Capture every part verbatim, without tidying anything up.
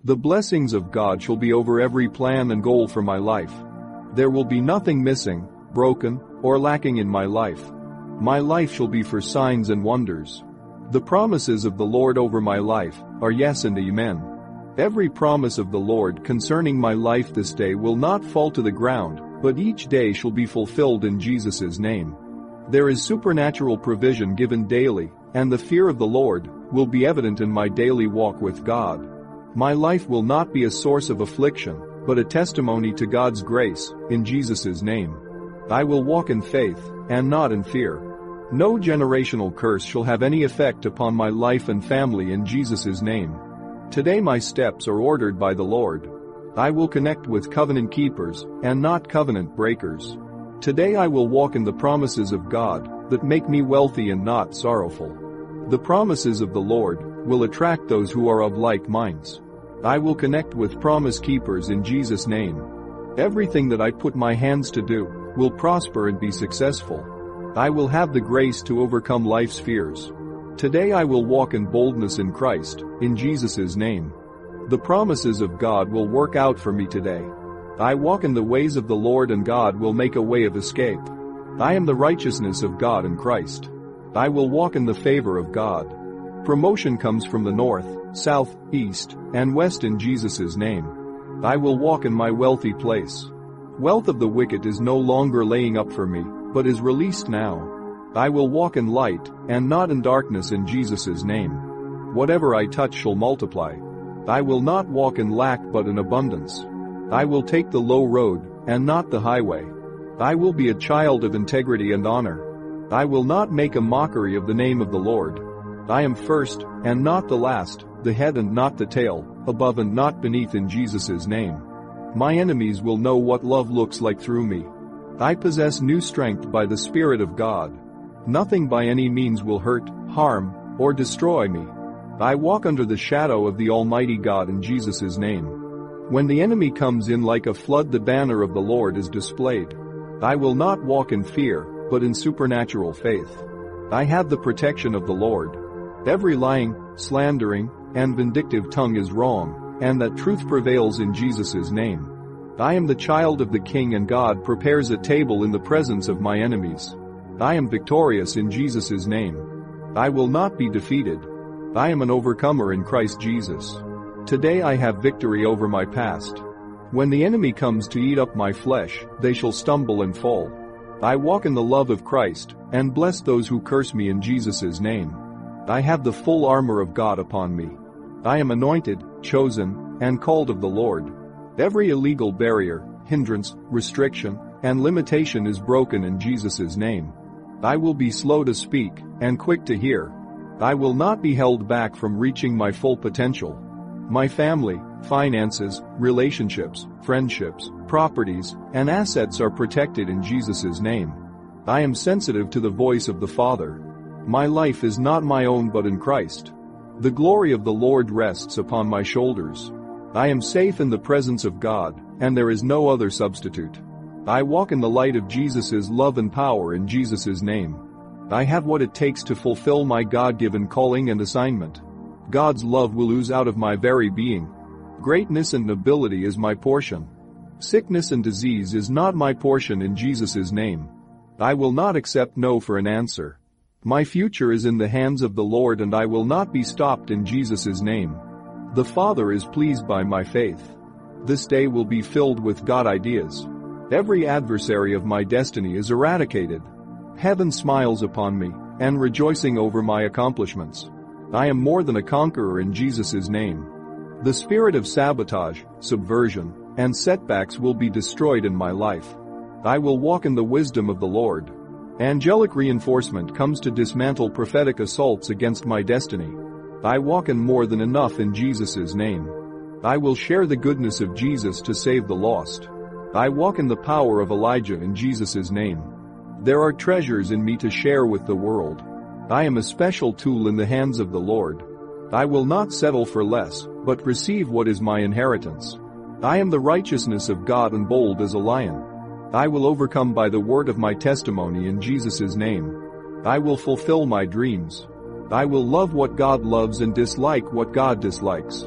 The blessings of God shall be over every plan and goal for my life. There will be nothing missing, broken, or lacking in my life. My life shall be for signs and wonders. The promises of the Lord over my life are yes and amen. Every promise of the Lord concerning my life this day will not fall to the ground, but each day shall be fulfilled in Jesus' name. There is supernatural provision given daily, and the fear of the Lord will be evident in my daily walk with God. My life will not be a source of affliction, but a testimony to God's grace, in Jesus' name. I will walk in faith, and not in fear. No generational curse shall have any effect upon my life and family in Jesus' name. Today my steps are ordered by the Lord. I will connect with covenant keepers, and not covenant breakers. Today I will walk in the promises of God, that make me wealthy and not sorrowful. The promises of the Lord will attract those who are of like minds. I will connect with promise keepers in Jesus' name. Everything that I put my hands to do will prosper and be successful. I will have the grace to overcome life's fears. Today I will walk in boldness in Christ, in Jesus' name. The promises of God will work out for me today. I walk in the ways of the Lord, and God will make a way of escape. I am the righteousness of God in Christ. I will walk in the favor of God. Promotion comes from the north, south, east, and west in Jesus' name. I will walk in my wealthy place. Wealth of the wicked is no longer laying up for me, but is released now. I will walk in light, and not in darkness in Jesus' name. Whatever I touch shall multiply. I will not walk in lack but in abundance. I will take the low road, and not the highway. I will be a child of integrity and honor. I will not make a mockery of the name of the Lord. I am first, and not the last, the head and not the tail, above and not beneath in Jesus' name. My enemies will know what love looks like through me. I possess new strength by the Spirit of God. Nothing by any means will hurt, harm, or destroy me. I walk under the shadow of the Almighty God in Jesus' name. When the enemy comes in like a flood, the banner of the Lord is displayed. I will not walk in fear, but in supernatural faith. I have the protection of the Lord. Every lying, slandering, and vindictive tongue is wrong, and that truth prevails in Jesus' name. I am the child of the King, and God prepares a table in the presence of my enemies. I am victorious in Jesus' name. I will not be defeated. I am an overcomer in Christ Jesus. Today I have victory over my past. When the enemy comes to eat up my flesh, they shall stumble and fall. I walk in the love of Christ, and bless those who curse me in Jesus' name. I have the full armor of God upon me. I am anointed, chosen, and called of the Lord. Every illegal barrier, hindrance, restriction, and limitation is broken in Jesus' name. I will be slow to speak, and quick to hear. I will not be held back from reaching my full potential. My family, finances, relationships, friendships, properties, and assets are protected in Jesus' name. I am sensitive to the voice of the Father. My life is not my own but in Christ. The glory of the Lord rests upon my shoulders. I am safe in the presence of God, and there is no other substitute. I walk in the light of Jesus' love and power in Jesus' name. I have what it takes to fulfill my God-given calling and assignment. God's love will ooze out of my very being. Greatness and nobility is my portion. Sickness and disease is not my portion in Jesus' name. I will not accept no for an answer. My future is in the hands of the Lord, and I will not be stopped in Jesus' name. The Father is pleased by my faith. This day will be filled with God ideas. Every adversary of my destiny is eradicated. Heaven smiles upon me, and rejoicing over my accomplishments. I am more than a conqueror in Jesus' name. The spirit of sabotage, subversion, and setbacks will be destroyed in my life. I will walk in the wisdom of the Lord. Angelic reinforcement comes to dismantle prophetic assaults against my destiny. I walk in more than enough in Jesus' name. I will share the goodness of Jesus to save the lost. I walk in the power of Elijah in Jesus' name. There are treasures in me to share with the world. I am a special tool in the hands of the Lord. I will not settle for less, but receive what is my inheritance. I am the righteousness of God and bold as a lion. I will overcome by the word of my testimony in Jesus' name. I will fulfill my dreams. I will love what God loves and dislike what God dislikes.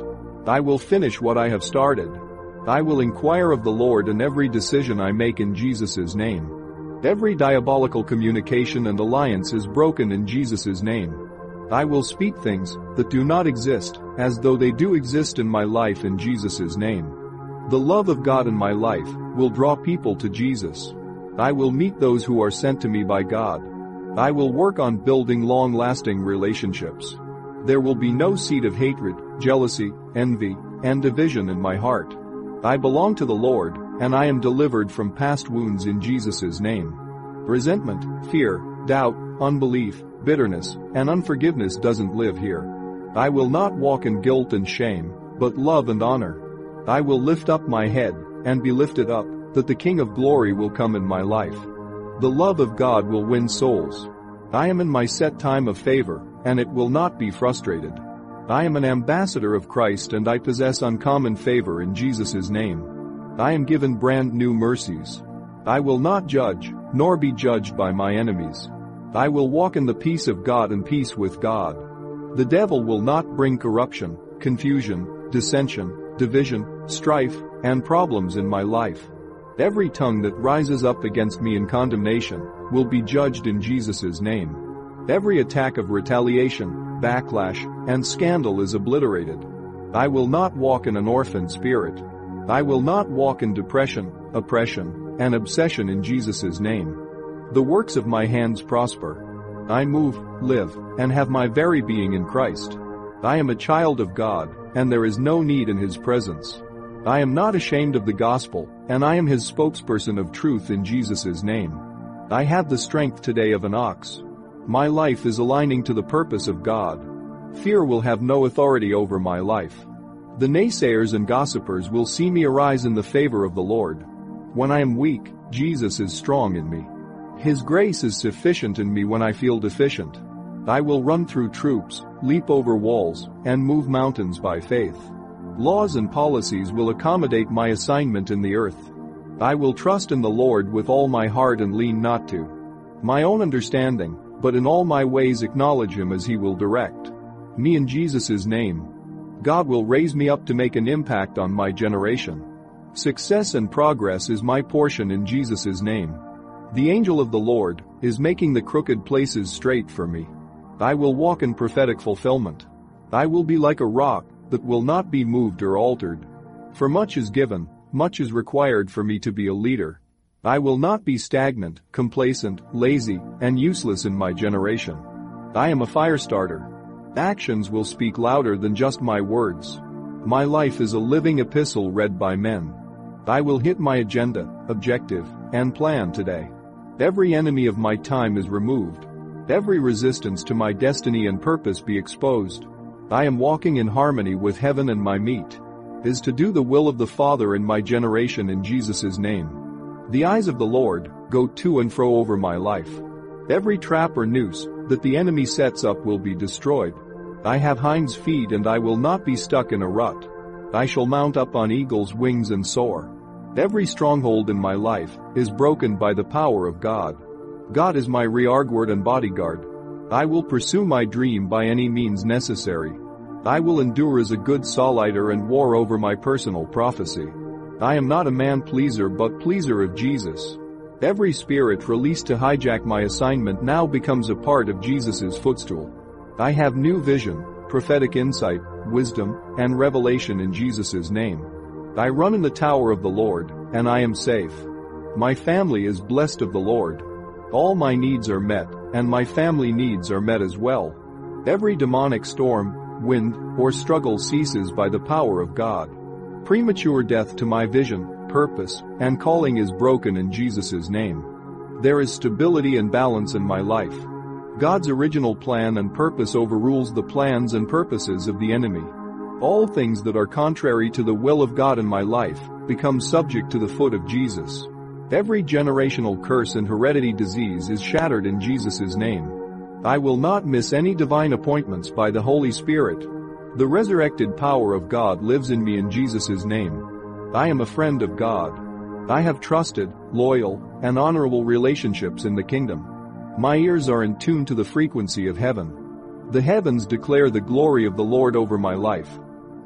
I will finish what I have started. I will inquire of the Lord in every decision I make in Jesus' name. Every diabolical communication and alliance is broken in Jesus' name. I will speak things that do not exist as though they do exist in my life in Jesus' name. The love of God in my life will draw people to Jesus. I will meet those who are sent to me by God. I will work on building long-lasting relationships. There will be no seed of hatred, jealousy, envy, and division in my heart. I belong to the Lord, and I am delivered from past wounds in Jesus' name. Resentment, fear, doubt, unbelief, bitterness, and unforgiveness doesn't live here. I will not walk in guilt and shame, but love and honor. I will lift up my head and be lifted up, that the King of Glory will come in my life. The love of God will win souls. I am in my set time of favor, and it will not be frustrated. I am an ambassador of Christ and I possess uncommon favor in Jesus' name. I am given brand new mercies. I will not judge, nor be judged by my enemies. I will walk in the peace of God and peace with God. The devil will not bring corruption, confusion, dissension, division, strife, and problems in my life. Every tongue that rises up against me in condemnation will be judged in Jesus' name. Every attack of retaliation, backlash, and scandal is obliterated. I will not walk in an orphan spirit. I will not walk in depression, oppression, and obsession in Jesus' name. The works of my hands prosper. I move, live, and have my very being in Christ. I am a child of God, and there is no need in His presence. I am not ashamed of the gospel, and I am His spokesperson of truth in Jesus' name. I have the strength today of an ox. My life is aligning to the purpose of God. Fear will have no authority over my life. The naysayers and gossipers will see me arise in the favor of the Lord. When I am weak, Jesus is strong in me. His grace is sufficient in me when I feel deficient. I will run through troops, leap over walls, and move mountains by faith. Laws and policies will accommodate my assignment in the earth. I will trust in the Lord with all my heart and lean not to my own understanding, but in all my ways acknowledge Him as He will direct me in Jesus' name. God will raise me up to make an impact on my generation. Success and progress is my portion in Jesus' name. The angel of the Lord is making the crooked places straight for me. I will walk in prophetic fulfillment. I will be like a rock that will not be moved or altered. For much is given, much is required for me to be a leader. I will not be stagnant, complacent, lazy, and useless in my generation. I am a fire starter. Actions will speak louder than just my words. My life is a living epistle read by men. I will hit my agenda, objective, and plan today. Every enemy of my time is removed. Every resistance to my destiny and purpose be exposed. I am walking in harmony with heaven, and my meat is to do the will of the Father in my generation in Jesus' name. The eyes of the Lord go to and fro over my life. Every trap or noose that the enemy sets up will be destroyed. I have hinds feet and I will not be stuck in a rut. I shall mount up on eagle's wings and soar. Every stronghold in my life is broken by the power of God. God is my rearguard and bodyguard. I will pursue my dream by any means necessary. I will endure as a good soldier and war over my personal prophecy. I am not a man-pleaser but pleaser of Jesus. Every spirit released to hijack my assignment now becomes a part of Jesus' footstool. I have new vision, prophetic insight, wisdom, and revelation in Jesus' name. I run in the tower of the Lord, and I am safe. My family is blessed of the Lord. All my needs are met, and my family needs are met as well. Every demonic storm, wind, or struggle ceases by the power of God. Premature death to my vision, purpose, and calling is broken in Jesus' name. There is stability and balance in my life. God's original plan and purpose overrules the plans and purposes of the enemy. All things that are contrary to the will of God in my life become subject to the foot of Jesus. Every generational curse and heredity disease is shattered in Jesus' name. I will not miss any divine appointments by the Holy Spirit. The resurrected power of God lives in me in Jesus' name. I am a friend of God. I have trusted, loyal, and honorable relationships in the kingdom. My ears are in tune to the frequency of heaven. The heavens declare the glory of the Lord over my life.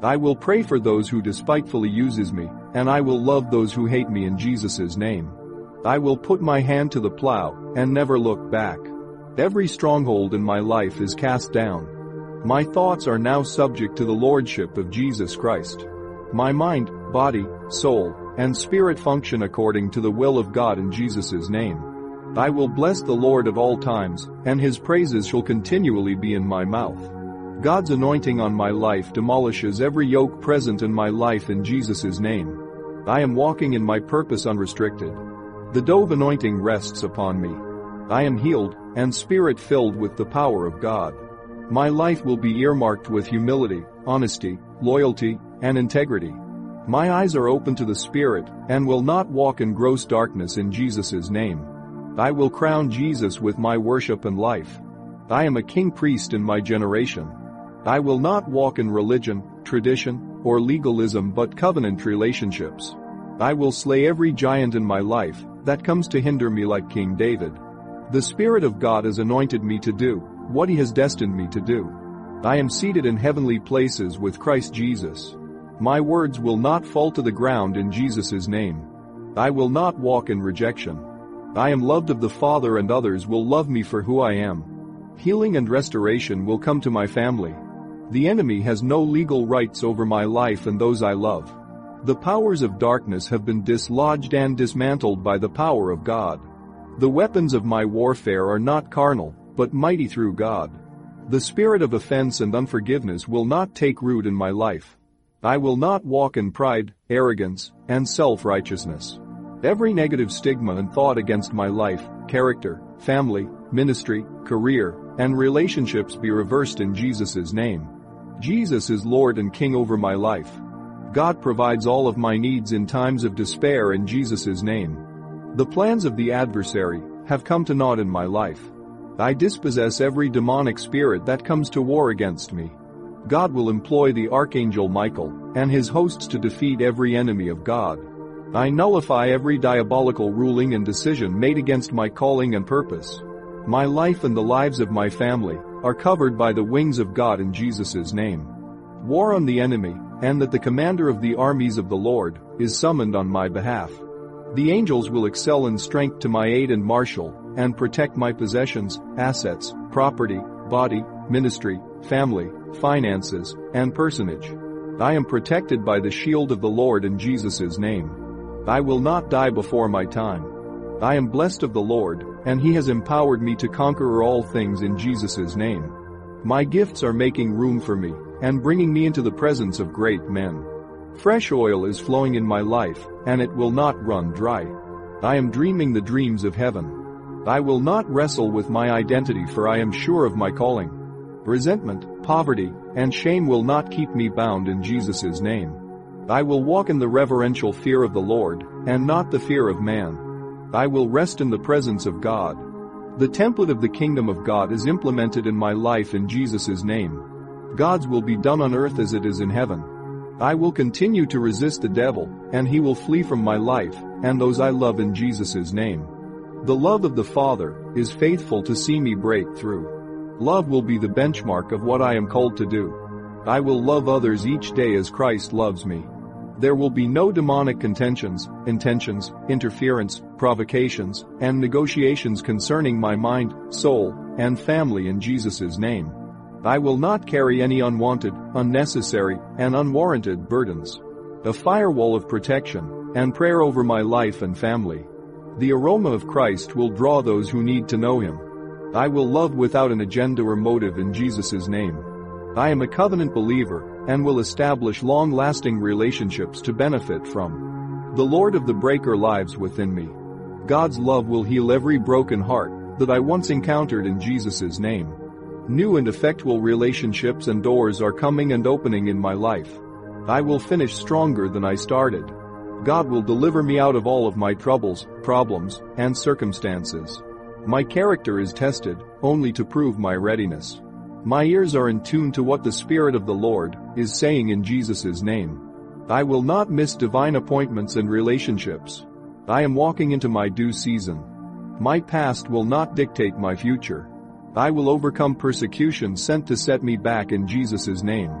I will pray for those who despitefully uses me, and I will love those who hate me in Jesus' name. I will put my hand to the plow and never look back. Every stronghold in my life is cast down. My thoughts are now subject to the lordship of Jesus Christ. My mind, body, soul, and spirit function according to the will of God in Jesus' name. I will bless the Lord at all times, and his praises shall continually be in my mouth. God's anointing on my life demolishes every yoke present in my life in Jesus' name. I am walking in my purpose unrestricted. The dove anointing rests upon me. I am healed and spirit-filled with the power of God. My life will be earmarked with humility, honesty, loyalty, and integrity. My eyes are open to the Spirit and will not walk in gross darkness in Jesus' name. I will crown Jesus with my worship and life. I am a king priest in my generation. I will not walk in religion, tradition, or legalism but covenant relationships. I will slay every giant in my life that comes to hinder me like King David. The Spirit of God has anointed me to do what he has destined me to do. I am seated in heavenly places with Christ Jesus. My words will not fall to the ground in Jesus' name. I will not walk in rejection. I am loved of the Father and others will love me for who I am. Healing and restoration will come to my family. The enemy has no legal rights over my life and those I love. The powers of darkness have been dislodged and dismantled by the power of God. The weapons of my warfare are not carnal, but mighty through God. The spirit of offense and unforgiveness will not take root in my life. I will not walk in pride, arrogance, and self-righteousness. Every negative stigma and thought against my life, character, family, ministry, career, and relationships be reversed in Jesus' name. Jesus is Lord and King over my life. God provides all of my needs in times of despair in Jesus' name. The plans of the adversary have come to naught in my life. I dispossess every demonic spirit that comes to war against me. God will employ the archangel Michael and his hosts to defeat every enemy of God. I nullify every diabolical ruling and decision made against my calling and purpose. My life and the lives of my family are covered by the wings of God in Jesus' name. War on the enemy, and that the commander of the armies of the Lord is summoned on my behalf. The angels will excel in strength to my aid and marshal, and protect my possessions, assets, property, body, ministry, family, finances, and personage. I am protected by the shield of the Lord in Jesus' name. I will not die before my time. I am blessed of the Lord, and he has empowered me to conquer all things in Jesus' name. My gifts are making room for me, and bringing me into the presence of great men. Fresh oil is flowing in my life, and it will not run dry. I am dreaming the dreams of heaven. I will not wrestle with my identity, for I am sure of my calling. Resentment, poverty, and shame will not keep me bound in Jesus' name. I will walk in the reverential fear of the Lord, and not the fear of man. I will rest in the presence of God. The template of the kingdom of God is implemented in my life in Jesus' name. God's will be done on earth as it is in heaven. I will continue to resist the devil, and he will flee from my life, and those I love in Jesus' name. The love of the Father is faithful to see me break through. Love will be the benchmark of what I am called to do. I will love others each day as Christ loves me. There will be no demonic contentions, intentions, interference, provocations, and negotiations concerning my mind, soul, and family in Jesus' name. I will not carry any unwanted, unnecessary, and unwarranted burdens. A firewall of protection and prayer over my life and family. The aroma of Christ will draw those who need to know him. I will love without an agenda or motive in Jesus' name. I am a covenant believer and will establish long-lasting relationships to benefit from. The Lord of the breaker lives within me. God's love will heal every broken heart that I once encountered in Jesus' name. New and effectual relationships and doors are coming and opening in my life. I will finish stronger than I started. God will deliver me out of all of my troubles, problems, and circumstances. My character is tested only to prove my readiness. My ears are in tune to what the Spirit of the Lord is saying in Jesus' name. I will not miss divine appointments and relationships. I am walking into my due season. My past will not dictate my future. I will overcome persecution sent to set me back in Jesus' name.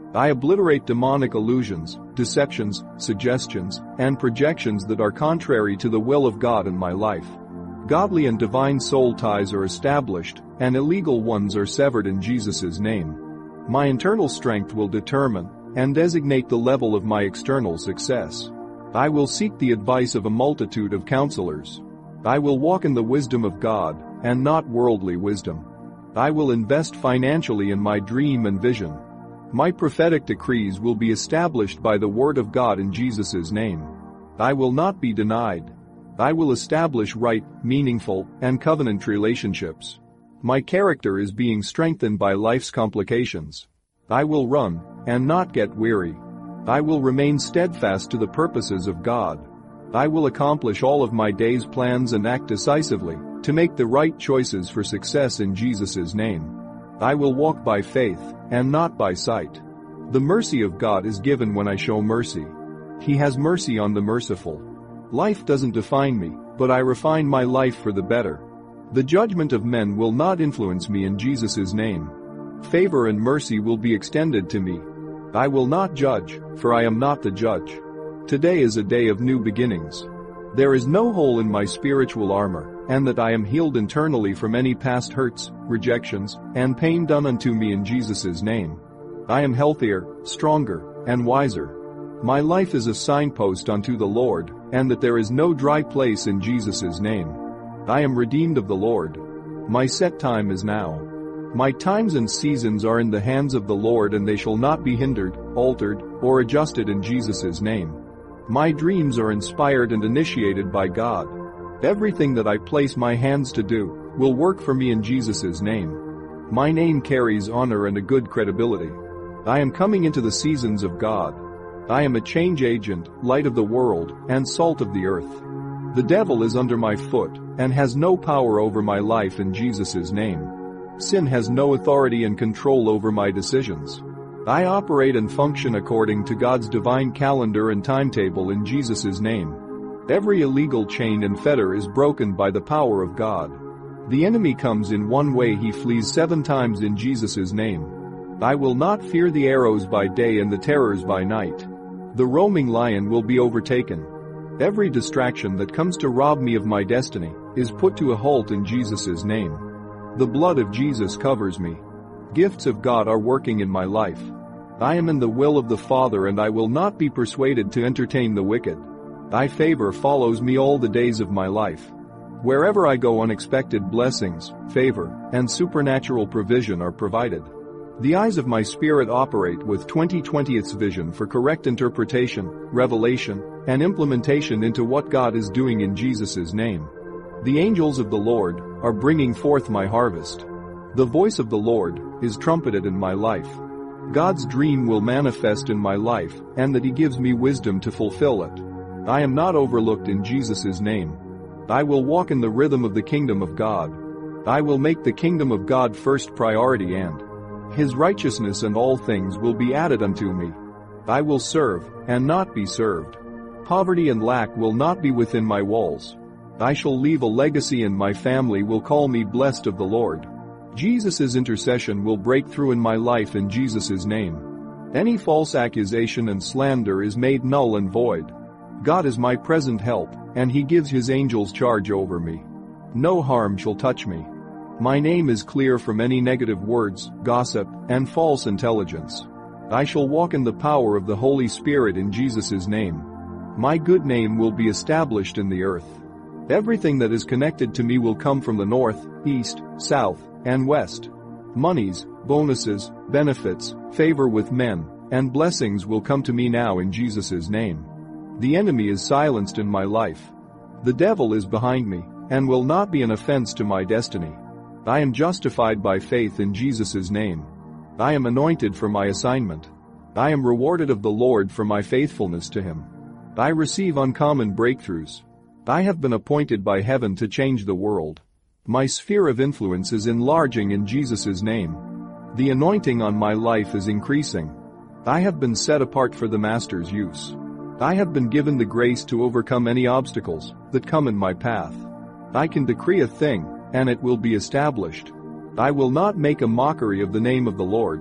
I obliterate demonic illusions, deceptions, suggestions, and projections that are contrary to the will of God in my life. Godly and divine soul ties are established, and illegal ones are severed in Jesus' name. My internal strength will determine and designate the level of my external success. I will seek the advice of a multitude of counselors. I will walk in the wisdom of God, and not worldly wisdom. I will invest financially in my dream and vision. My prophetic decrees will be established by the word of God in Jesus' name. I will not be denied. I will establish right, meaningful, and covenant relationships. My character is being strengthened by life's complications. I will run and not get weary. I will remain steadfast to the purposes of God. I will accomplish all of my day's plans and act decisively to make the right choices for success in Jesus' name. I will walk by faith and not by sight. The mercy of God is given when I show mercy. He has mercy on the merciful. Life doesn't define me, but I refine my life for the better. The judgment of men will not influence me in Jesus' name. Favor and mercy will be extended to me. I will not judge, for I am not the judge. Today is a day of new beginnings. There is no hole in my spiritual armor, and that I am healed internally from any past hurts, rejections, and pain done unto me in Jesus' name. I am healthier, stronger, and wiser. My life is a signpost unto the Lord, and that there is no dry place in Jesus' name. I am redeemed of the Lord. My set time is now. My times and seasons are in the hands of the Lord, and they shall not be hindered, altered, or adjusted in Jesus' name. My dreams are inspired and initiated by God. Everything that I place my hands to do will work for me in Jesus' name. My name carries honor and a good credibility. I am coming into the seasons of God. I am a change agent, light of the world, and salt of the earth. The devil is under my foot and has no power over my life in Jesus' name. Sin has no authority and control over my decisions. I operate and function according to God's divine calendar and timetable in Jesus' name. Every illegal chain and fetter is broken by the power of God. The enemy comes in one way, he flees seven times in Jesus' name. I will not fear the arrows by day and the terrors by night. The roaming lion will be overtaken. Every distraction that comes to rob me of my destiny is put to a halt in Jesus' name. The blood of Jesus covers me. Gifts of God are working in my life. I am in the will of the Father, and I will not be persuaded to entertain the wicked. Thy favor follows me all the days of my life. Wherever I go, unexpected blessings, favor, and supernatural provision are provided. The eyes of my spirit operate with twenty twentieth's vision for correct interpretation, revelation, and implementation into what God is doing in Jesus' name. The angels of the Lord are bringing forth my harvest. The voice of the Lord is trumpeted in my life. God's dream will manifest in my life, and that He gives me wisdom to fulfill it. I am not overlooked in Jesus' name. I will walk in the rhythm of the kingdom of God. I will make the kingdom of God first priority, and His righteousness, and all things will be added unto me. I will serve and not be served. Poverty and lack will not be within my walls. I shall leave a legacy, and my family will call me blessed of the Lord. Jesus' intercession will break through in my life in Jesus' name. Any false accusation and slander is made null and void. God is my present help, and He gives His angels charge over me. No harm shall touch me. My name is clear from any negative words, gossip, and false intelligence. I shall walk in the power of the Holy Spirit in Jesus' name. My good name will be established in the earth. Everything that is connected to me will come from the north, east, south, and west. Monies, bonuses, benefits, favor with men, and blessings will come to me now in Jesus' name. The enemy is silenced in my life. The devil is behind me, and will not be an offense to my destiny. I am justified by faith in Jesus' name. I am anointed for my assignment. I am rewarded of the Lord for my faithfulness to Him. I receive uncommon breakthroughs. I have been appointed by heaven to change the world. My sphere of influence is enlarging in Jesus' name. The anointing on my life is increasing. I have been set apart for the Master's use. I have been given the grace to overcome any obstacles that come in my path. I can decree a thing, and it will be established. I will not make a mockery of the name of the Lord.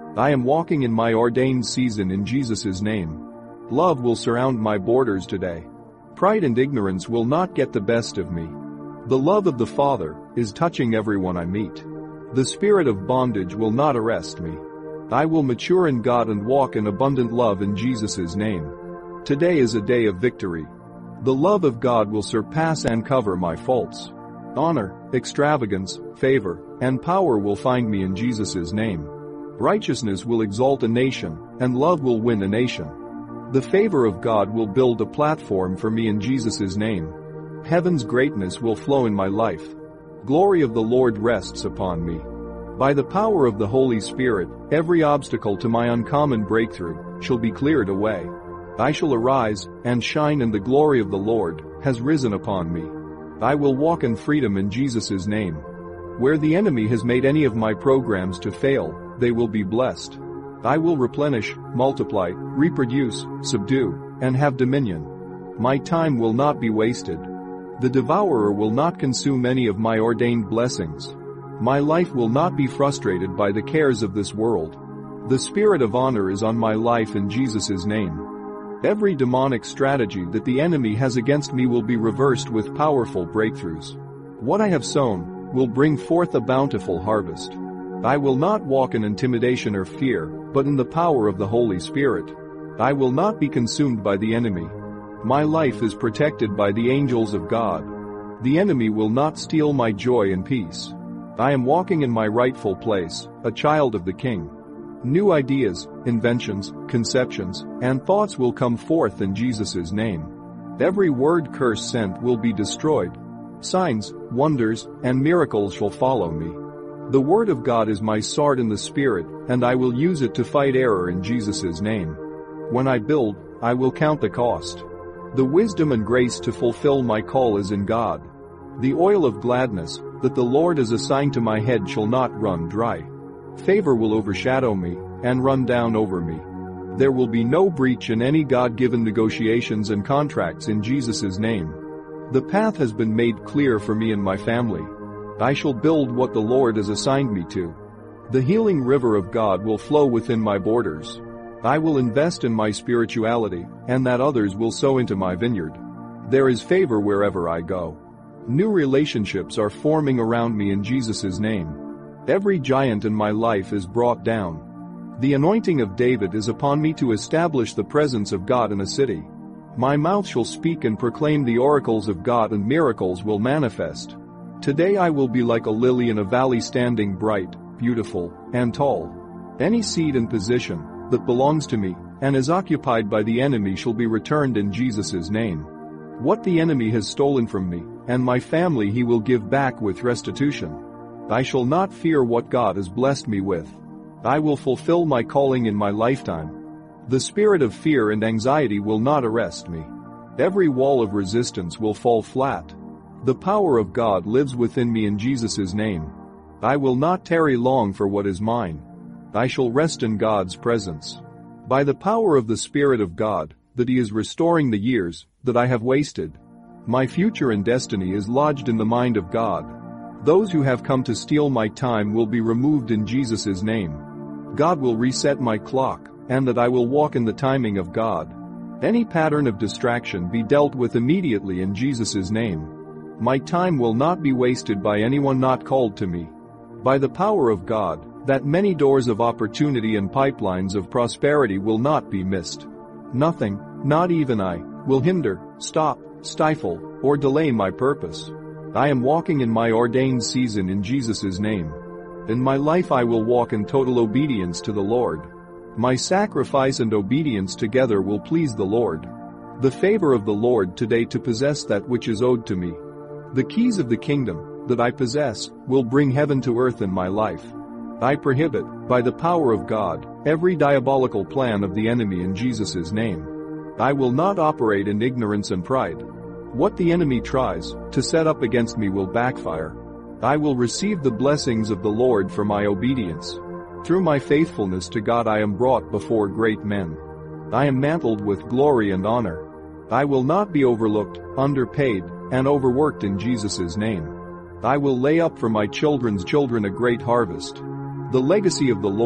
I am walking in my ordained season in Jesus' name. Love will surround my borders today. Pride and ignorance will not get the best of me. The love of the Father is touching everyone I meet. The spirit of bondage will not arrest me. I will mature in God and walk in abundant love in Jesus' name. Today is a day of victory. The love of God will surpass and cover my faults. Honor, extravagance, favor, and power will find me in Jesus' name. Righteousness will exalt a nation, and love will win a nation. The favor of God will build a platform for me in Jesus' name. Heaven's greatness will flow in my life. Glory of the Lord rests upon me. By the power of the Holy Spirit, every obstacle to my uncommon breakthrough shall be cleared away. I shall arise and shine, and the glory of the Lord has risen upon me. I will walk in freedom in Jesus' name. Where the enemy has made any of my programs to fail, they will be blessed. I will replenish, multiply, reproduce, subdue, and have dominion. My time will not be wasted. The devourer will not consume any of my ordained blessings. My life will not be frustrated by the cares of this world. The spirit of honor is on my life in Jesus' name. Every demonic strategy that the enemy has against me will be reversed with powerful breakthroughs. What I have sown will bring forth a bountiful harvest. I will not walk in intimidation or fear, but in the power of the Holy Spirit. I will not be consumed by the enemy. My life is protected by the angels of God. The enemy will not steal my joy and peace. I am walking in my rightful place, a child of the King. New ideas, inventions, conceptions, and thoughts will come forth in Jesus' name. Every word curse sent will be destroyed. Signs, wonders, and miracles shall follow me. The word of God is my sword in the Spirit, and I will use it to fight error in Jesus' name. When I build, I will count the cost. The wisdom and grace to fulfill my call is in God. The oil of gladness that the Lord has assigned to my head shall not run dry. Favor will overshadow me and run down over me. There will be no breach in any God-given negotiations and contracts in Jesus' name. The path has been made clear for me and my family. I shall build what the Lord has assigned me to. The healing river of God will flow within my borders. I will invest in my spirituality, and that others will sow into my vineyard. There is favor wherever I go. New relationships are forming around me in Jesus' name. Every giant in my life is brought down. The anointing of David is upon me to establish the presence of God in a city. My mouth shall speak and proclaim the oracles of God, and miracles will manifest. Today I will be like a lily in a valley, standing bright, beautiful, and tall. Any seed and position that belongs to me and is occupied by the enemy shall be returned in Jesus' name. What the enemy has stolen from me and my family he will give back with restitution. I shall not fear what God has blessed me with. I will fulfill my calling in my lifetime. The spirit of fear and anxiety will not arrest me. Every wall of resistance will fall flat. The power of God lives within me in Jesus' name. I will not tarry long for what is mine. I shall rest in God's presence. By the power of the Spirit of God, that He is restoring the years that I have wasted. My future and destiny is lodged in the mind of God. Those who have come to steal my time will be removed in Jesus' name. God will reset my clock, and that I will walk in the timing of God. Any pattern of distraction be dealt with immediately in Jesus' name. My time will not be wasted by anyone not called to me. By the power of God, that many doors of opportunity and pipelines of prosperity will not be missed. Nothing, not even I, will hinder, stop, stifle, or delay my purpose. I am walking in my ordained season in Jesus' name. In my life I will walk in total obedience to the Lord. My sacrifice and obedience together will please the Lord. The favor of the Lord today to possess that which is owed to me. The keys of the kingdom that I possess will bring heaven to earth in my life. I prohibit, by the power of God, every diabolical plan of the enemy in Jesus' name. I will not operate in ignorance and pride. What the enemy tries to set up against me will backfire. I will receive the blessings of the Lord for my obedience. Through my faithfulness to God I am brought before great men. I am mantled with glory and honor. I will not be overlooked, underpaid, and overworked in Jesus' name. I will lay up for my children's children a great harvest. The legacy of the Lord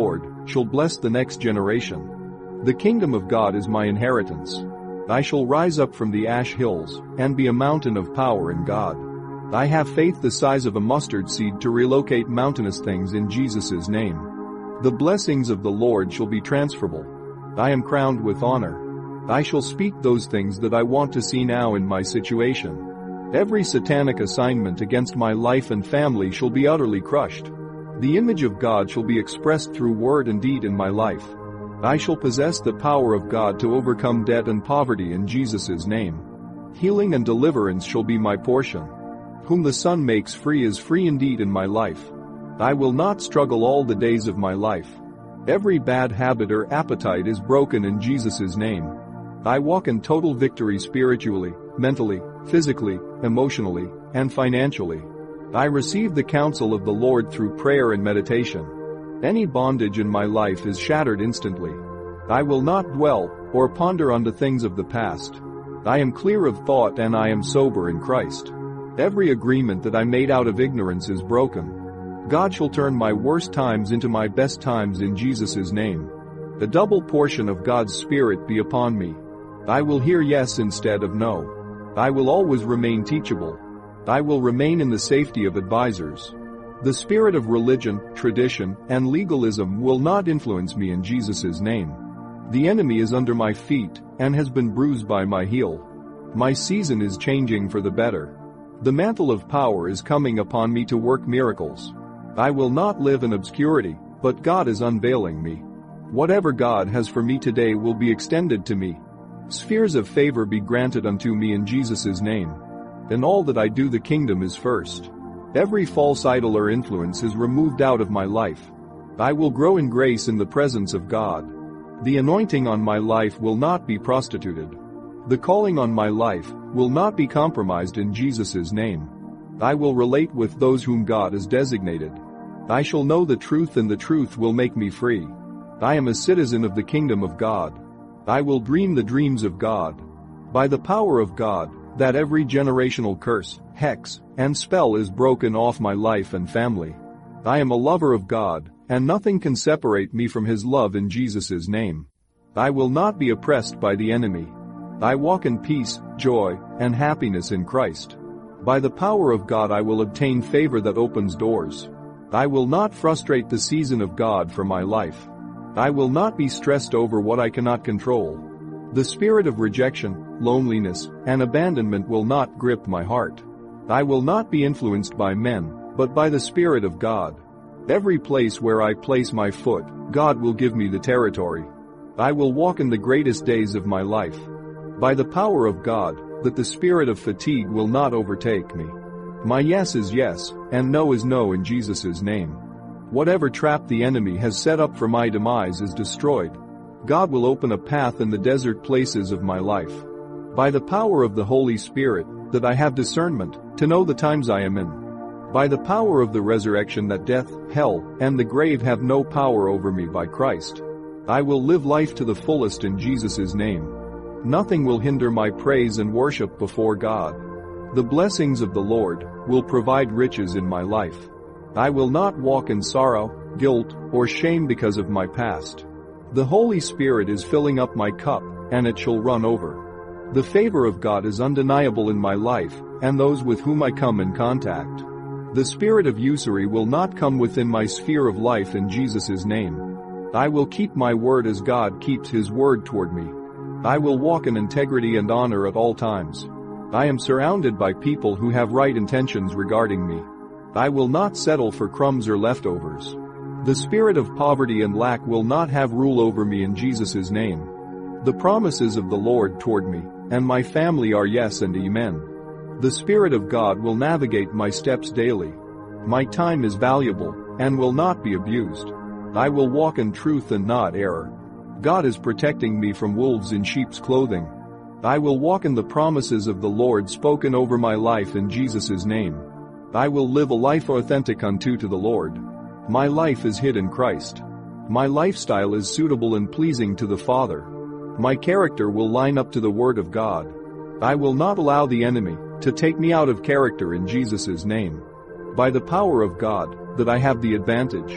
shall bless the next generation. The kingdom of God is my inheritance. I shall rise up from the ash hills and be a mountain of power in God. I have faith the size of a mustard seed to relocate mountainous things in Jesus' name. The blessings of the Lord shall be transferable. I am crowned with honor. I shall speak those things that I want to see now in my situation. Every satanic assignment against my life and family shall be utterly crushed. The image of God shall be expressed through word and deed in my life. I shall possess the power of God to overcome debt and poverty in Jesus' name. Healing and deliverance shall be my portion. Whom the Son makes free is free indeed in my life. I will not struggle all the days of my life. Every bad habit or appetite is broken in Jesus' name. I walk in total victory spiritually, mentally, physically, emotionally, and financially. I receive the counsel of the Lord through prayer and meditation. Any bondage in my life is shattered instantly. I will not dwell or ponder on the things of the past. I am clear of thought and I am sober in Christ. Every agreement that I made out of ignorance is broken. God shall turn my worst times into my best times in Jesus' name. A double portion of God's Spirit be upon me. I will hear yes instead of no. I will always remain teachable. I will remain in the safety of advisors. The spirit of religion, tradition, and legalism will not influence me in Jesus' name. The enemy is under my feet and has been bruised by my heel. My season is changing for the better. The mantle of power is coming upon me to work miracles. I will not live in obscurity, but God is unveiling me. Whatever God has for me today will be extended to me. Spheres of favor be granted unto me in Jesus' name. In all that I do the kingdom is first. Every false idol or influence is removed out of my life. I will grow in grace in the presence of God. The anointing on my life will not be prostituted. The calling on my life will not be compromised in Jesus' name. I will relate with those whom God has designated. I shall know the truth and the truth will make me free. I am a citizen of the kingdom of God. I will dream the dreams of God. By the power of God, that every generational curse, hex, and spell is broken off my life and family. I am a lover of God, and nothing can separate me from His love in Jesus' name. I will not be oppressed by the enemy. I walk in peace, joy, and happiness in Christ. By the power of God I will obtain favor that opens doors. I will not frustrate the season of God for my life. I will not be stressed over what I cannot control. The spirit of rejection, loneliness, and abandonment will not grip my heart. I will not be influenced by men, but by the Spirit of God. Every place where I place my foot, God will give me the territory. I will walk in the greatest days of my life. By the power of God, that the spirit of fatigue will not overtake me. My yes is yes, and no is no in Jesus' name. Whatever trap the enemy has set up for my demise is destroyed. God will open a path in the desert places of my life. By the power of the Holy Spirit, that I have discernment, to know the times I am in. By the power of the resurrection that death, hell, and the grave have no power over me by Christ. I will live life to the fullest in Jesus' name. Nothing will hinder my praise and worship before God. The blessings of the Lord will provide riches in my life. I will not walk in sorrow, guilt, or shame because of my past. The Holy Spirit is filling up my cup, and it shall run over. The favor of God is undeniable in my life, and those with whom I come in contact. The spirit of usury will not come within my sphere of life in Jesus' name. I will keep my word as God keeps His word toward me. I will walk in integrity and honor at all times. I am surrounded by people who have right intentions regarding me. I will not settle for crumbs or leftovers. The spirit of poverty and lack will not have rule over me in Jesus' name. The promises of the Lord toward me and my family are yes and amen. The Spirit of God will navigate my steps daily. My time is valuable and will not be abused. I will walk in truth and not error. God is protecting me from wolves in sheep's clothing. I will walk in the promises of the Lord spoken over my life in Jesus' name. I will live a life authentic unto to the Lord. My life is hid in Christ. My lifestyle is suitable and pleasing to the Father. My character will line up to the Word of God. I will not allow the enemy to take me out of character in Jesus' name. By the power of God, that I have the advantage.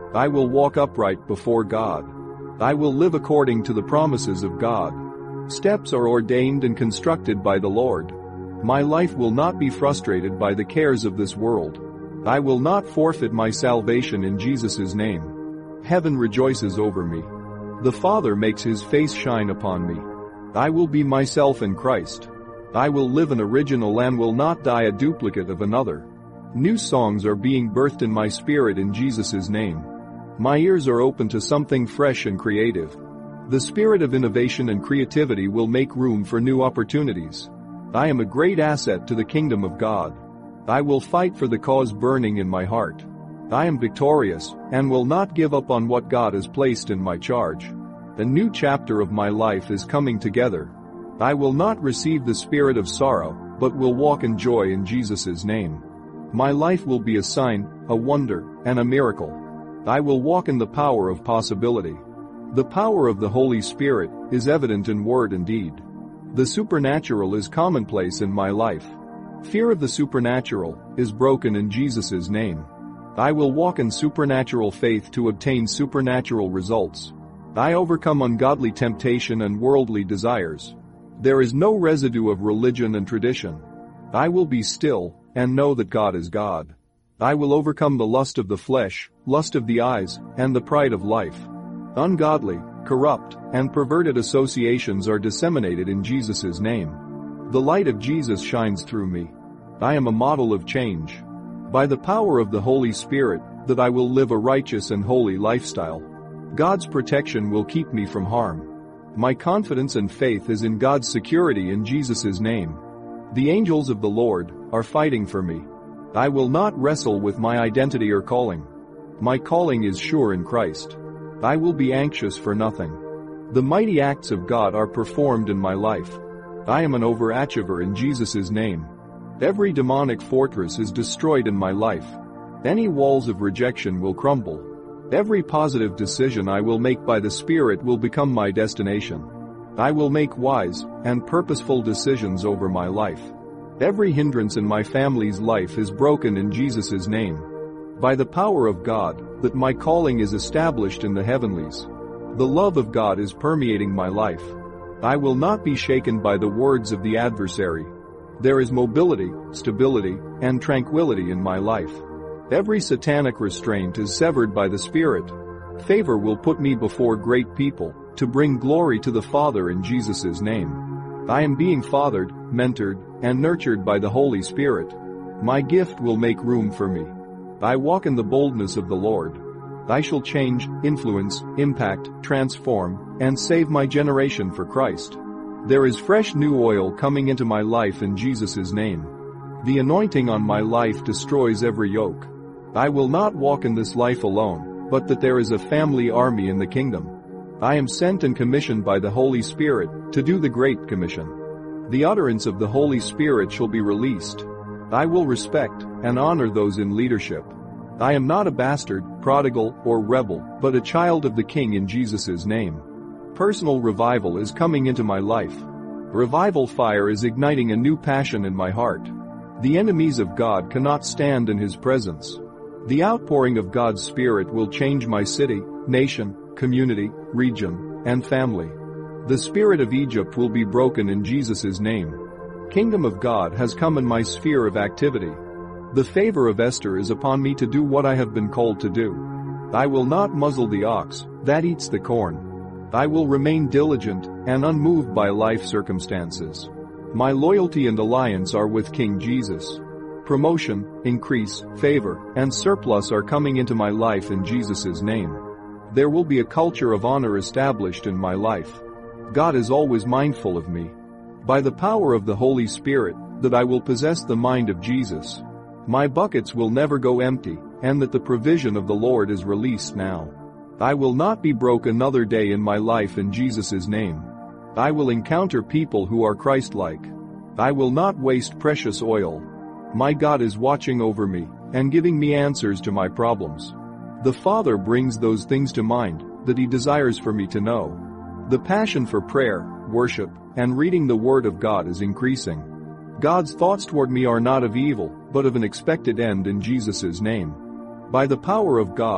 I will walk upright before God. I will live according to the promises of God. Steps are ordained and constructed by the Lord. My life will not be frustrated by the cares of this world. I will not forfeit my salvation in Jesus' name. Heaven rejoices over me. The Father makes his face shine upon me. I will be myself in Christ. I will live an original and will not die a duplicate of another. New songs are being birthed in my spirit in Jesus' name. My ears are open to something fresh and creative. The spirit of innovation and creativity will make room for new opportunities. I am a great asset to the kingdom of God. I will fight for the cause burning in my heart. I am victorious and will not give up on what God has placed in my charge. A new chapter of my life is coming together. I will not receive the spirit of sorrow, but will walk in joy in Jesus' name. My life will be a sign, a wonder, and a miracle. I will walk in the power of possibility. The power of the Holy Spirit is evident in word and deed. The supernatural is commonplace in my life. Fear of the supernatural is broken in Jesus' name. I will walk in supernatural faith to obtain supernatural results. I overcome ungodly temptation and worldly desires. There is no residue of religion and tradition. I will be still and know that God is God. I will overcome the lust of the flesh, lust of the eyes, and the pride of life. Ungodly, corrupt, and perverted associations are disseminated in Jesus' name. The light of Jesus shines through me. I am a model of change. By the power of the Holy Spirit, that I will live a righteous and holy lifestyle. God's protection will keep me from harm. My confidence and faith is in God's security in Jesus' name. The angels of the Lord are fighting for me. I will not wrestle with my identity or calling. My calling is sure in Christ. I will be anxious for nothing. The mighty acts of God are performed in my life. I am an overachiever in Jesus' name. Every demonic fortress is destroyed in my life. Any walls of rejection will crumble. Every positive decision I will make by the Spirit will become my destination. I will make wise and purposeful decisions over my life. Every hindrance in my family's life is broken in Jesus' name. By the power of God, that my calling is established in the heavenlies. The love of God is permeating my life. I will not be shaken by the words of the adversary. There is mobility, stability, and tranquility in my life. Every satanic restraint is severed by the Spirit. Favor will put me before great people, to bring glory to the Father in Jesus' name. I am being fathered, mentored, and nurtured by the Holy Spirit. My gift will make room for me. I walk in the boldness of the Lord. I shall change, influence, impact, transform, and save my generation for Christ. There is fresh new oil coming into my life in Jesus' name. The anointing on my life destroys every yoke. I will not walk in this life alone, but that there is a family army in the kingdom. I am sent and commissioned by the Holy Spirit to do the Great Commission. The utterance of the Holy Spirit shall be released. I will respect and honor those in leadership. I am not a bastard, prodigal, or rebel, but a child of the King in Jesus' name. Personal revival is coming into my life. Revival fire is igniting a new passion in my heart. The enemies of God cannot stand in His presence. The outpouring of God's Spirit will change my city, nation, community, region, and family. The spirit of Egypt will be broken in Jesus' name. Kingdom of God has come in my sphere of activity. The favor of Esther is upon me to do what I have been called to do. I will not muzzle the ox that eats the corn. I will remain diligent and unmoved by life circumstances. My loyalty and alliance are with King Jesus. Promotion, increase, favor, and surplus are coming into my life in Jesus' name. There will be a culture of honor established in my life. God is always mindful of me. By the power of the Holy Spirit, that I will possess the mind of Jesus. My buckets will never go empty, and that the provision of the Lord is released now. I will not be broke another day in my life in Jesus' name. I will encounter people who are Christ-like. I will not waste precious oil. My God is watching over me and giving me answers to my problems. The Father brings those things to mind that He desires for me to know. The passion for prayer, worship, and reading the Word of God is increasing. God's thoughts toward me are not of evil, but of an expected end in Jesus' name. By the power of God,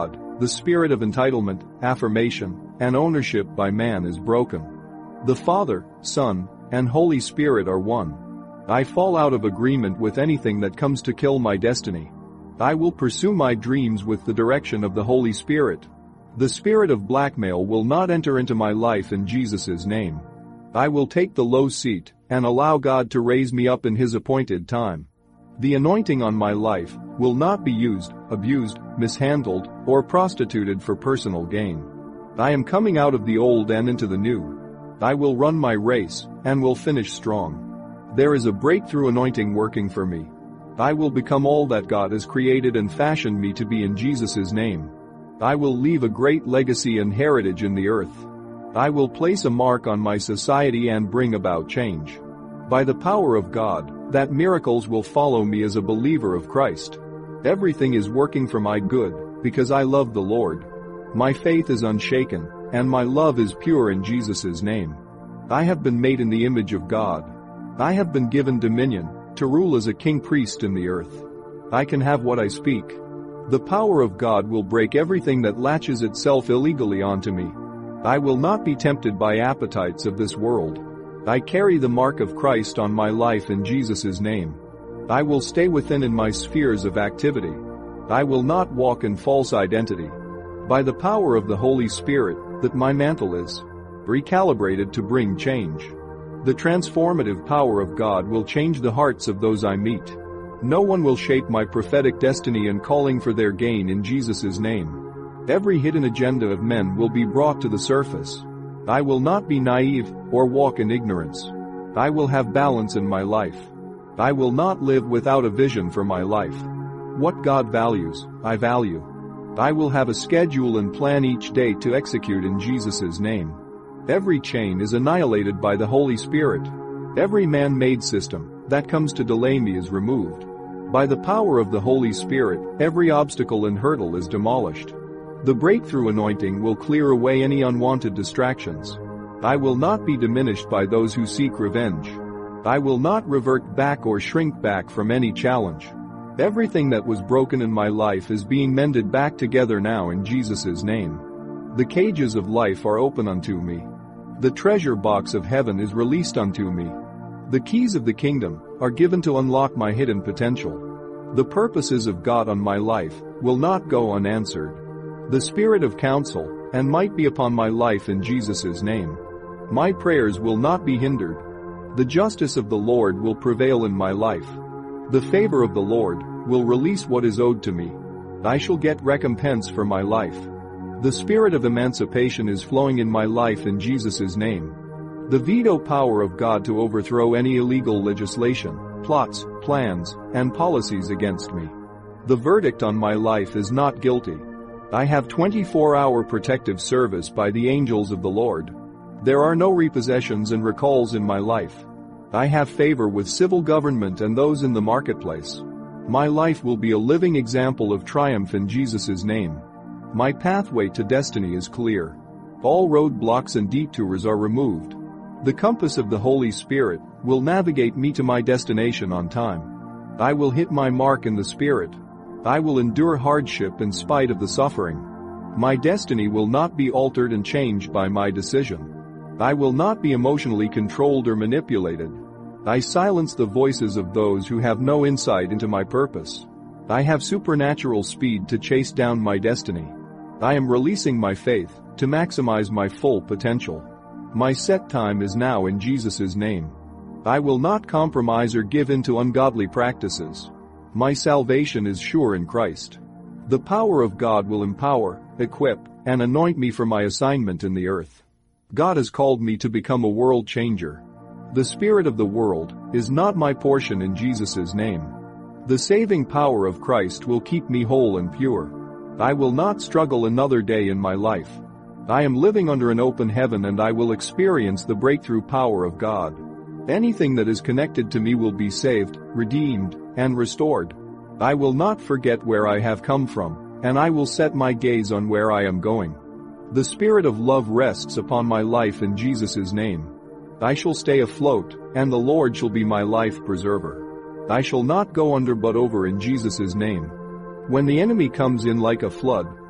The spirit of entitlement, affirmation, and ownership by man is broken. The Father, Son, and Holy Spirit are one. I fall out of agreement with anything that comes to kill my destiny. I will pursue my dreams with the direction of the Holy Spirit. The spirit of blackmail will not enter into my life in Jesus' name. I will take the low seat and allow God to raise me up in His appointed time. The anointing on my life will not be used, abused, mishandled, or prostituted for personal gain. I am coming out of the old and into the new. I will run my race and will finish strong. There is a breakthrough anointing working for me. I will become all that God has created and fashioned me to be in Jesus' name. I will leave a great legacy and heritage in the earth. I will place a mark on my society and bring about change. By the power of God, that miracles will follow me as a believer of Christ. Everything is working for my good, because I love the Lord. My faith is unshaken, and my love is pure in Jesus' name. I have been made in the image of God. I have been given dominion to rule as a king priest in the earth. I can have what I speak. The power of God will break everything that latches itself illegally onto me. I will not be tempted by appetites of this world. I carry the mark of Christ on my life in Jesus' name. I will stay within in my spheres of activity. I will not walk in false identity. By the power of the Holy Spirit, that my mantle is recalibrated to bring change. The transformative power of God will change the hearts of those I meet. No one will shape my prophetic destiny and calling for their gain in Jesus' name. Every hidden agenda of men will be brought to the surface. I will not be naive or walk in ignorance. I will have balance in my life. I will not live without a vision for my life. What God values, I value. I will have a schedule and plan each day to execute in Jesus' name. Every chain is annihilated by the Holy Spirit. Every man-made system that comes to delay me is removed. By the power of the Holy Spirit, every obstacle and hurdle is demolished. The breakthrough anointing will clear away any unwanted distractions. I will not be diminished by those who seek revenge. I will not revert back or shrink back from any challenge. Everything that was broken in my life is being mended back together now in Jesus' name. The cages of life are open unto me. The treasure box of heaven is released unto me. The keys of the kingdom are given to unlock my hidden potential. The purposes of God on my life will not go unanswered. The spirit of counsel and might be upon my life in Jesus' name. My prayers will not be hindered. The justice of the Lord will prevail in my life. The favor of the Lord will release what is owed to me. I shall get recompense for my life. The spirit of emancipation is flowing in my life in Jesus' name. The veto power of God to overthrow any illegal legislation, plots, plans, and policies against me. The verdict on my life is not guilty. I have twenty-four hour protective service by the angels of the Lord. There are no repossessions and recalls in my life. I have favor with civil government and those in the marketplace. My life will be a living example of triumph in Jesus' name. My pathway to destiny is clear. All roadblocks and detours are removed. The compass of the Holy Spirit will navigate me to my destination on time. I will hit my mark in the Spirit. I will endure hardship in spite of the suffering. My destiny will not be altered and changed by my decision. I will not be emotionally controlled or manipulated. I silence the voices of those who have no insight into my purpose. I have supernatural speed to chase down my destiny. I am releasing my faith to maximize my full potential. My set time is now in Jesus' name. I will not compromise or give in to ungodly practices. My salvation is sure in Christ. The power of God will empower, equip, and anoint me for my assignment in the earth. God has called me to become a world changer. The spirit of the world is not my portion in Jesus' name. The saving power of Christ will keep me whole and pure. I will not struggle another day in my life. I am living under an open heaven and I will experience the breakthrough power of God. Anything that is connected to me will be saved, redeemed, and restored. I will not forget where I have come from, and I will set my gaze on where I am going. The spirit of love rests upon my life in Jesus' name. I shall stay afloat, and the Lord shall be my life preserver. I shall not go under but over in Jesus' name. When the enemy comes in like a flood,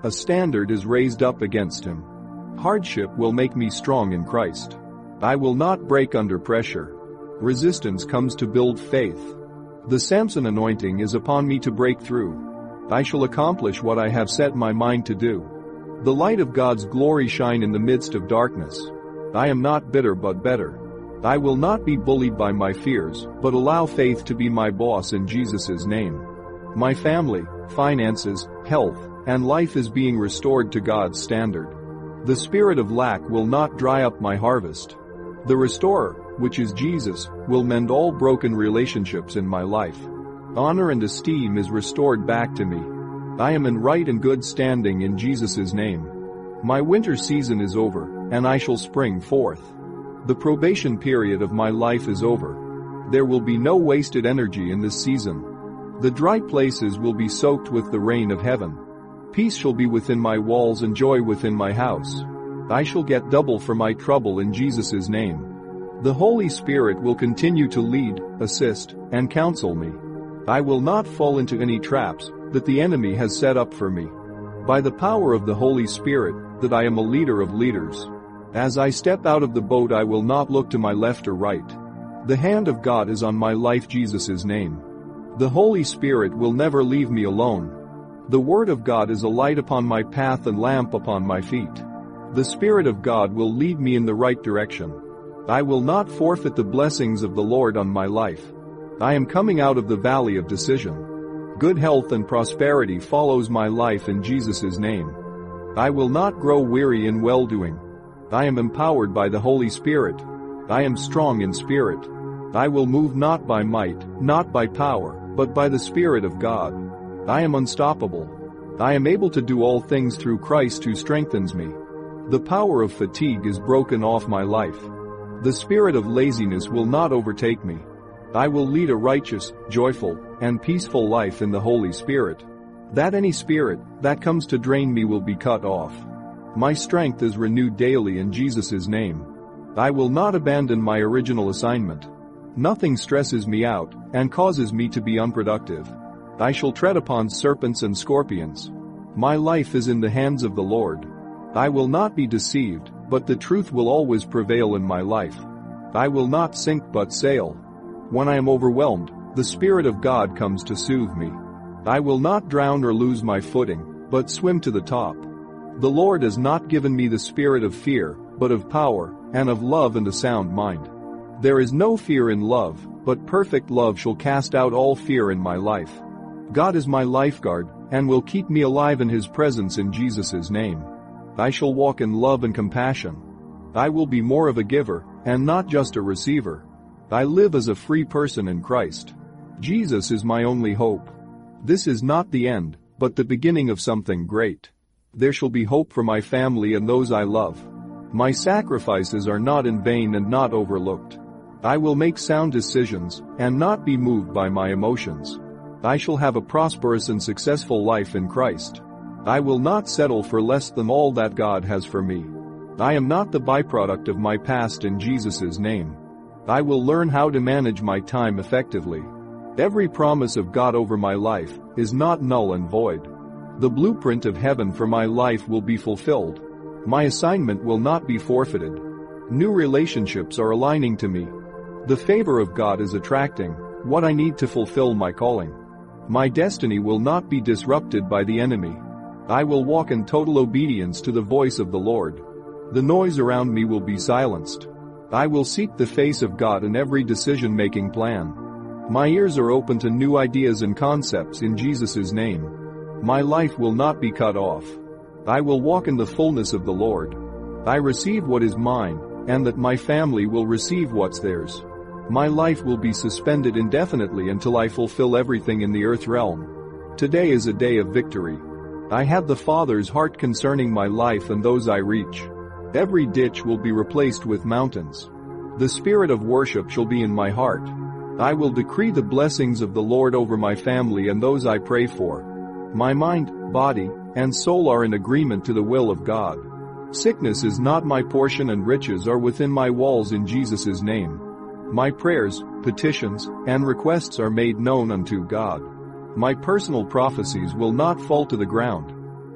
A standard is raised up against him. Hardship will make me strong in Christ. I will not break under pressure. Resistance comes to build faith. The Samson anointing is upon me to break through. I shall accomplish what I have set my mind to do. The light of God's glory shine in the midst of darkness. I am not bitter but better. I will not be bullied by my fears, but allow faith to be my boss in Jesus' name. My family, finances, health, and life is being restored to God's standard. The spirit of lack will not dry up my harvest. The restorer, which is Jesus, will mend all broken relationships in my life. Honor and esteem is restored back to me. I am in right and good standing in Jesus' name. My winter season is over, and I shall spring forth. The probation period of my life is over. There will be no wasted energy in this season. The dry places will be soaked with the rain of heaven. Peace shall be within my walls and joy within my house. I shall get double for my trouble in Jesus' name. The Holy Spirit will continue to lead, assist, and counsel me. I will not fall into any traps that the enemy has set up for me. By the power of the Holy Spirit, that I am a leader of leaders. As I step out of the boat, I will not look to my left or right. The hand of God is on my life, Jesus' name. The Holy Spirit will never leave me alone. The Word of God is a light upon my path and lamp upon my feet. The Spirit of God will lead me in the right direction. I will not forfeit the blessings of the Lord on my life. I am coming out of the valley of decision. Good health and prosperity follows my life in Jesus' name. I will not grow weary in well-doing. I am empowered by the Holy Spirit. I am strong in spirit. I will move not by might, not by power, but by the Spirit of God. I am unstoppable. I am able to do all things through Christ who strengthens me. The power of fatigue is broken off my life. The spirit of laziness will not overtake me. I will lead a righteous, joyful, and peaceful life in the Holy Spirit. That any spirit that comes to drain me will be cut off. My strength is renewed daily in Jesus' name. I will not abandon my original assignment. Nothing stresses me out and causes me to be unproductive. I shall tread upon serpents and scorpions. My life is in the hands of the Lord. I will not be deceived, but the truth will always prevail in my life. I will not sink but sail. When I am overwhelmed, the Spirit of God comes to soothe me. I will not drown or lose my footing, but swim to the top. The Lord has not given me the spirit of fear, but of power, and of love and a sound mind. There is no fear in love, but perfect love shall cast out all fear in my life. God is my lifeguard, and will keep me alive in His presence in Jesus' name. I shall walk in love and compassion. I will be more of a giver, and not just a receiver. I live as a free person in Christ. Jesus is my only hope. This is not the end, but the beginning of something great. There shall be hope for my family and those I love. My sacrifices are not in vain and not overlooked. I will make sound decisions, and not be moved by my emotions. I shall have a prosperous and successful life in Christ. I will not settle for less than all that God has for me. I am not the byproduct of my past in Jesus' name. I will learn how to manage my time effectively. Every promise of God over my life is not null and void. The blueprint of heaven for my life will be fulfilled. My assignment will not be forfeited. New relationships are aligning to me. The favor of God is attracting what I need to fulfill my calling. My destiny will not be disrupted by the enemy. I will walk in total obedience to the voice of the Lord. The noise around me will be silenced. I will seek the face of God in every decision-making plan. My ears are open to new ideas and concepts in Jesus' name. My life will not be cut off. I will walk in the fullness of the Lord. I receive what is mine, and that my family will receive what's theirs. My life will be suspended indefinitely until I fulfill everything in the earth realm. Today is a day of victory. I have the Father's heart concerning my life and those I reach. Every ditch will be replaced with mountains. The spirit of worship shall be in my heart. I will decree the blessings of the Lord over my family and those I pray for. My mind, body, and soul are in agreement to the will of God. Sickness is not my portion and riches are within my walls in Jesus' name. My prayers, petitions, and requests are made known unto God. My personal prophecies will not fall to the ground.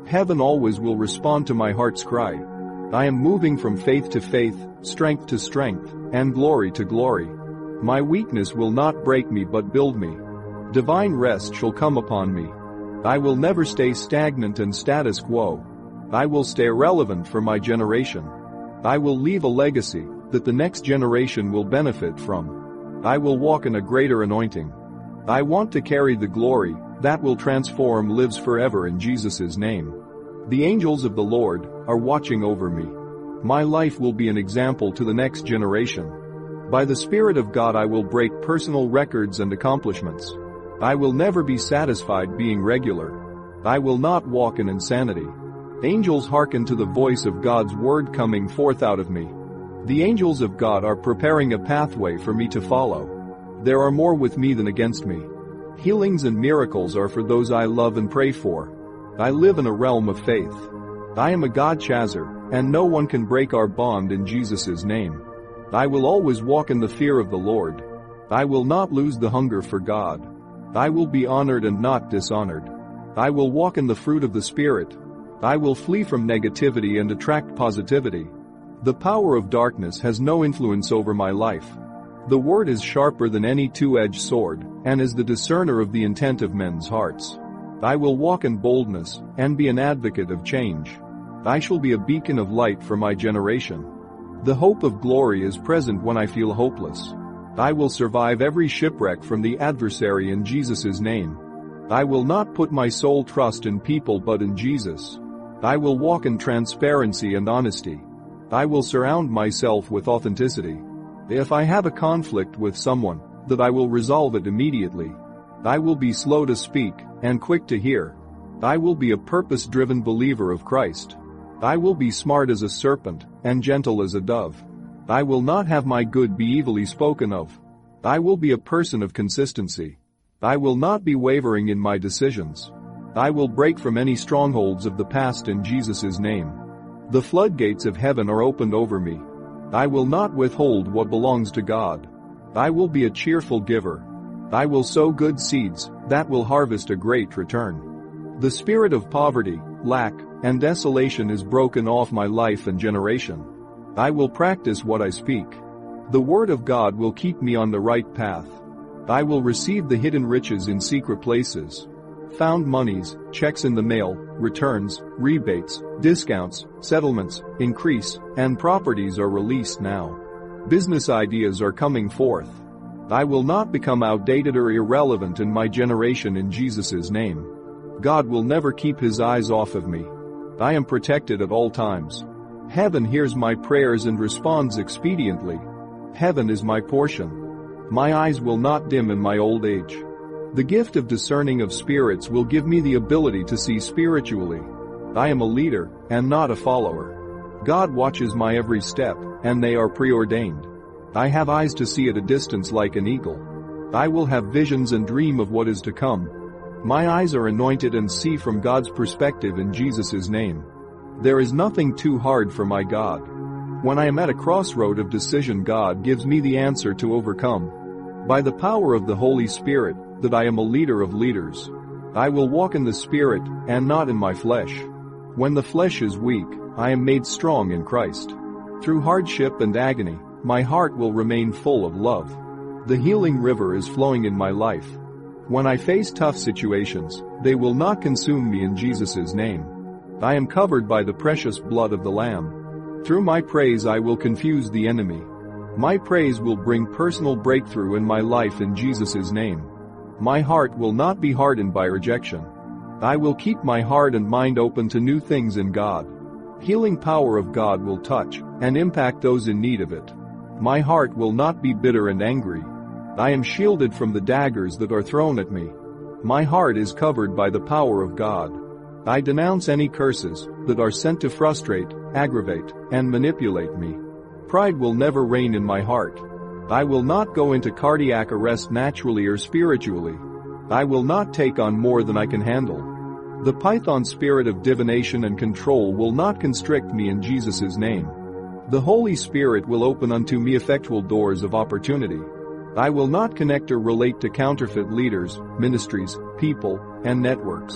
Heaven always will respond to my heart's cry. I am moving from faith to faith, strength to strength, and glory to glory. My weakness will not break me but build me. Divine rest shall come upon me. I will never stay stagnant and status quo. I will stay relevant for my generation. I will leave a legacy that the next generation will benefit from. I will walk in a greater anointing. I want to carry the glory that will transform lives forever in Jesus' name. The angels of the Lord are watching over me. My life will be an example to the next generation. By the Spirit of God I will break personal records and accomplishments. I will never be satisfied being regular. I will not walk in insanity. Angels hearken to the voice of God's word coming forth out of me. The angels of God are preparing a pathway for me to follow. There are more with me than against me. Healings and miracles are for those I love and pray for. I live in a realm of faith. I am a God chaser, and no one can break our bond in Jesus' name. I will always walk in the fear of the Lord. I will not lose the hunger for God. I will be honored and not dishonored. I will walk in the fruit of the Spirit. I will flee from negativity and attract positivity. The power of darkness has no influence over my life. The word is sharper than any two-edged sword, and is the discerner of the intent of men's hearts. I will walk in boldness, and be an advocate of change. I shall be a beacon of light for my generation. The hope of glory is present when I feel hopeless. I will survive every shipwreck from the adversary in Jesus' name. I will not put my sole trust in people but in Jesus. I will walk in transparency and honesty. I will surround myself with authenticity. If I have a conflict with someone, that I will resolve it immediately. I will be slow to speak, and quick to hear. I will be a purpose-driven believer of Christ. I will be smart as a serpent, and gentle as a dove. I will not have my good be evilly spoken of. I will be a person of consistency. I will not be wavering in my decisions. I will break from any strongholds of the past in Jesus' name. The floodgates of heaven are opened over me. I will not withhold what belongs to God. I will be a cheerful giver. I will sow good seeds that will harvest a great return. The spirit of poverty, lack, and desolation is broken off my life and generation. I will practice what I speak. The word of God will keep me on the right path. I will receive the hidden riches in secret places. Found monies, checks in the mail, returns, rebates, discounts, settlements, increase, and properties are released now. Business ideas are coming forth. I will not become outdated or irrelevant in my generation in Jesus' name. God will never keep his eyes off of me. I am protected at all times. Heaven hears my prayers and responds expediently. Heaven is my portion. My eyes will not dim in my old age. The gift of discerning of spirits will give me the ability to see spiritually. I am a leader, and not a follower. God watches my every step, and they are preordained. I have eyes to see at a distance like an eagle. I will have visions and dream of what is to come. My eyes are anointed and see from God's perspective in Jesus' name. There is nothing too hard for my God. When I am at a crossroad of decision, God gives me the answer to overcome. By the power of the Holy Spirit, that I am a leader of leaders. I will walk in the Spirit, and not in my flesh. When the flesh is weak, I am made strong in Christ. Through hardship and agony, my heart will remain full of love. The healing river is flowing in my life. When I face tough situations, they will not consume me in Jesus' name. I am covered by the precious blood of the Lamb. Through my praise I will confuse the enemy. My praise will bring personal breakthrough in my life in Jesus' name. My heart will not be hardened by rejection. I will keep my heart and mind open to new things in God. Healing power of God will touch and impact those in need of it. My heart will not be bitter and angry. I am shielded from the daggers that are thrown at me. My heart is covered by the power of God. I denounce any curses that are sent to frustrate, aggravate, and manipulate me. Pride will never reign in my heart. I will not go into cardiac arrest naturally or spiritually. I will not take on more than I can handle. The python spirit of divination and control will not constrict me in Jesus' name. The Holy Spirit will open unto me effectual doors of opportunity. I will not connect or relate to counterfeit leaders, ministries, people, and networks.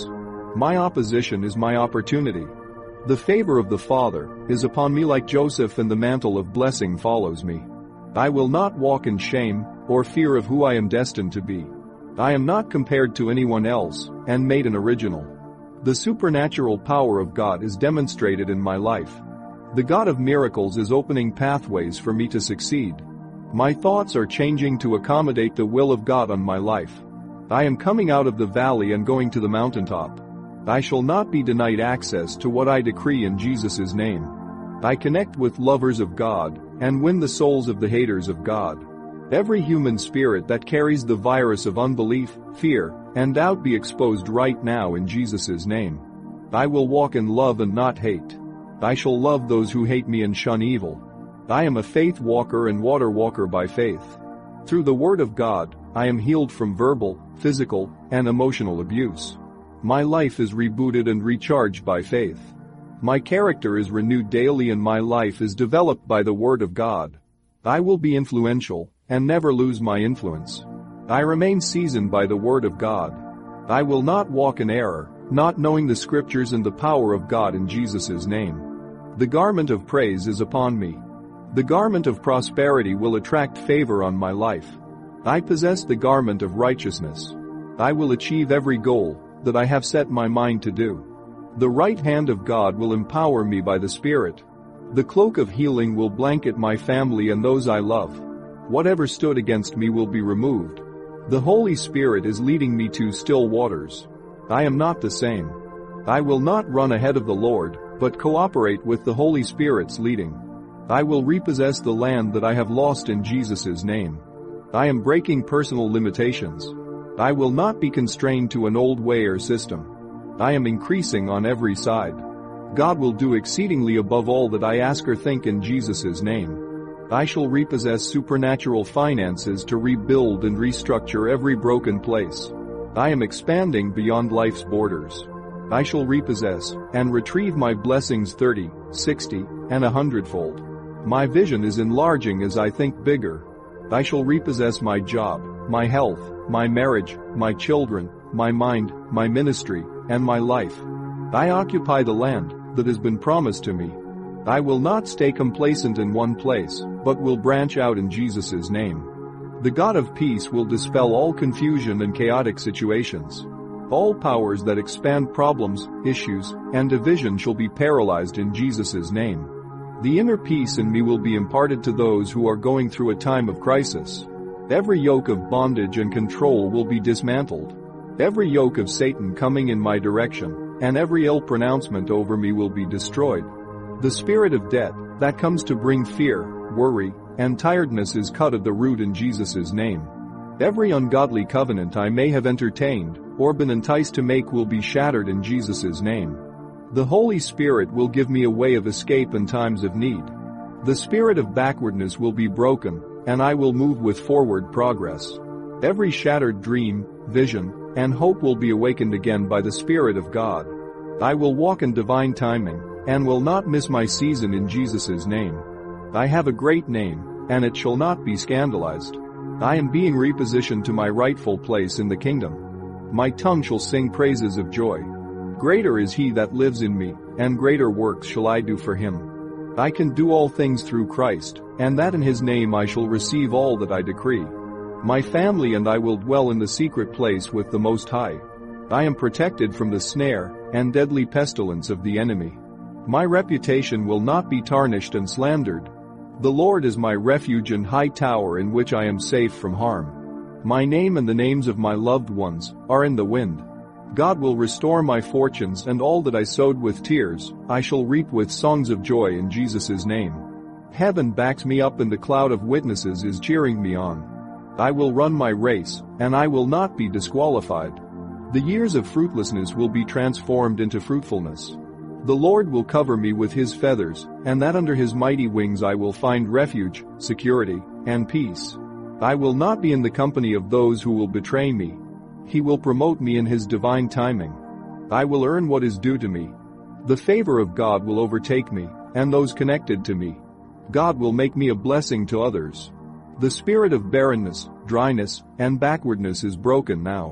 My opposition is my opportunity. The favor of the Father is upon me like Joseph, and the mantle of blessing follows me. I will not walk in shame or fear of who I am destined to be. I am not compared to anyone else and made an original. The supernatural power of God is demonstrated in my life. The God of miracles is opening pathways for me to succeed. My thoughts are changing to accommodate the will of God on my life. I am coming out of the valley and going to the mountaintop. I shall not be denied access to what I decree in Jesus' name. I connect with lovers of God and win the souls of the haters of God. Every human spirit that carries the virus of unbelief, fear, and doubt be exposed right now in Jesus' name. I will walk in love and not hate. I shall love those who hate me and shun evil. I am a faith walker and water walker by faith. Through the Word of God, I am healed from verbal, physical, and emotional abuse. My life is rebooted and recharged by faith. My character is renewed daily and my life is developed by the Word of God. I will be influential and never lose my influence. I remain seasoned by the Word of God. I will not walk in error, not knowing the Scriptures and the power of God in Jesus' name. The garment of praise is upon me. The garment of prosperity will attract favor on my life. I possess the garment of righteousness. I will achieve every goal that I have set my mind to do. The right hand of God will empower me by the Spirit. The cloak of healing will blanket my family and those I love. Whatever stood against me will be removed. The Holy Spirit is leading me to still waters. I am not the same. I will not run ahead of the Lord, but cooperate with the Holy Spirit's leading. I will repossess the land that I have lost in Jesus' name. I am breaking personal limitations. I will not be constrained to an old way or system. I am increasing on every side. God will do exceedingly above all that I ask or think in Jesus' name. I shall repossess supernatural finances to rebuild and restructure every broken place. I am expanding beyond life's borders. I shall repossess and retrieve my blessings thirty, sixty, and a hundredfold. My vision is enlarging as I think bigger. I shall repossess my job, my health, my marriage, my children, my mind, my ministry, and my life. I occupy the land that has been promised to me. I will not stay complacent in one place, but will branch out in Jesus' name. The God of peace will dispel all confusion and chaotic situations. All powers that expand problems, issues, and division shall be paralyzed in Jesus' name. The inner peace in me will be imparted to those who are going through a time of crisis. Every yoke of bondage and control will be dismantled. Every yoke of Satan coming in my direction, and every ill pronouncement over me will be destroyed. The spirit of debt that comes to bring fear, worry, and tiredness is cut at the root in Jesus' name. Every ungodly covenant I may have entertained or been enticed to make will be shattered in Jesus' name. The Holy Spirit will give me a way of escape in times of need. The spirit of backwardness will be broken, and I will move with forward progress. Every shattered dream, vision, and hope will be awakened again by the Spirit of God. I will walk in divine timing and will not miss my season in Jesus' name. I have a great name, and it shall not be scandalized. I am being repositioned to my rightful place in the kingdom. My tongue shall sing praises of joy. Greater is he that lives in me, and greater works shall I do for him. I can do all things through Christ, and that in his name I shall receive all that I decree. My family and I will dwell in the secret place with the Most High. I am protected from the snare and deadly pestilence of the enemy. My reputation will not be tarnished and slandered. The Lord is my refuge and high tower in which I am safe from harm. My name and the names of my loved ones are in the wind. God will restore my fortunes, and all that I sowed with tears, I shall reap with songs of joy in Jesus' name. Heaven backs me up and the cloud of witnesses is cheering me on. I will run my race, and I will not be disqualified. The years of fruitlessness will be transformed into fruitfulness. The Lord will cover me with his feathers, and that under his mighty wings I will find refuge, security, and peace. I will not be in the company of those who will betray me. He will promote me in his divine timing. I will earn what is due to me. The favor of God will overtake me, and those connected to me. God will make me a blessing to others. The spirit of barrenness, dryness, and backwardness is broken now.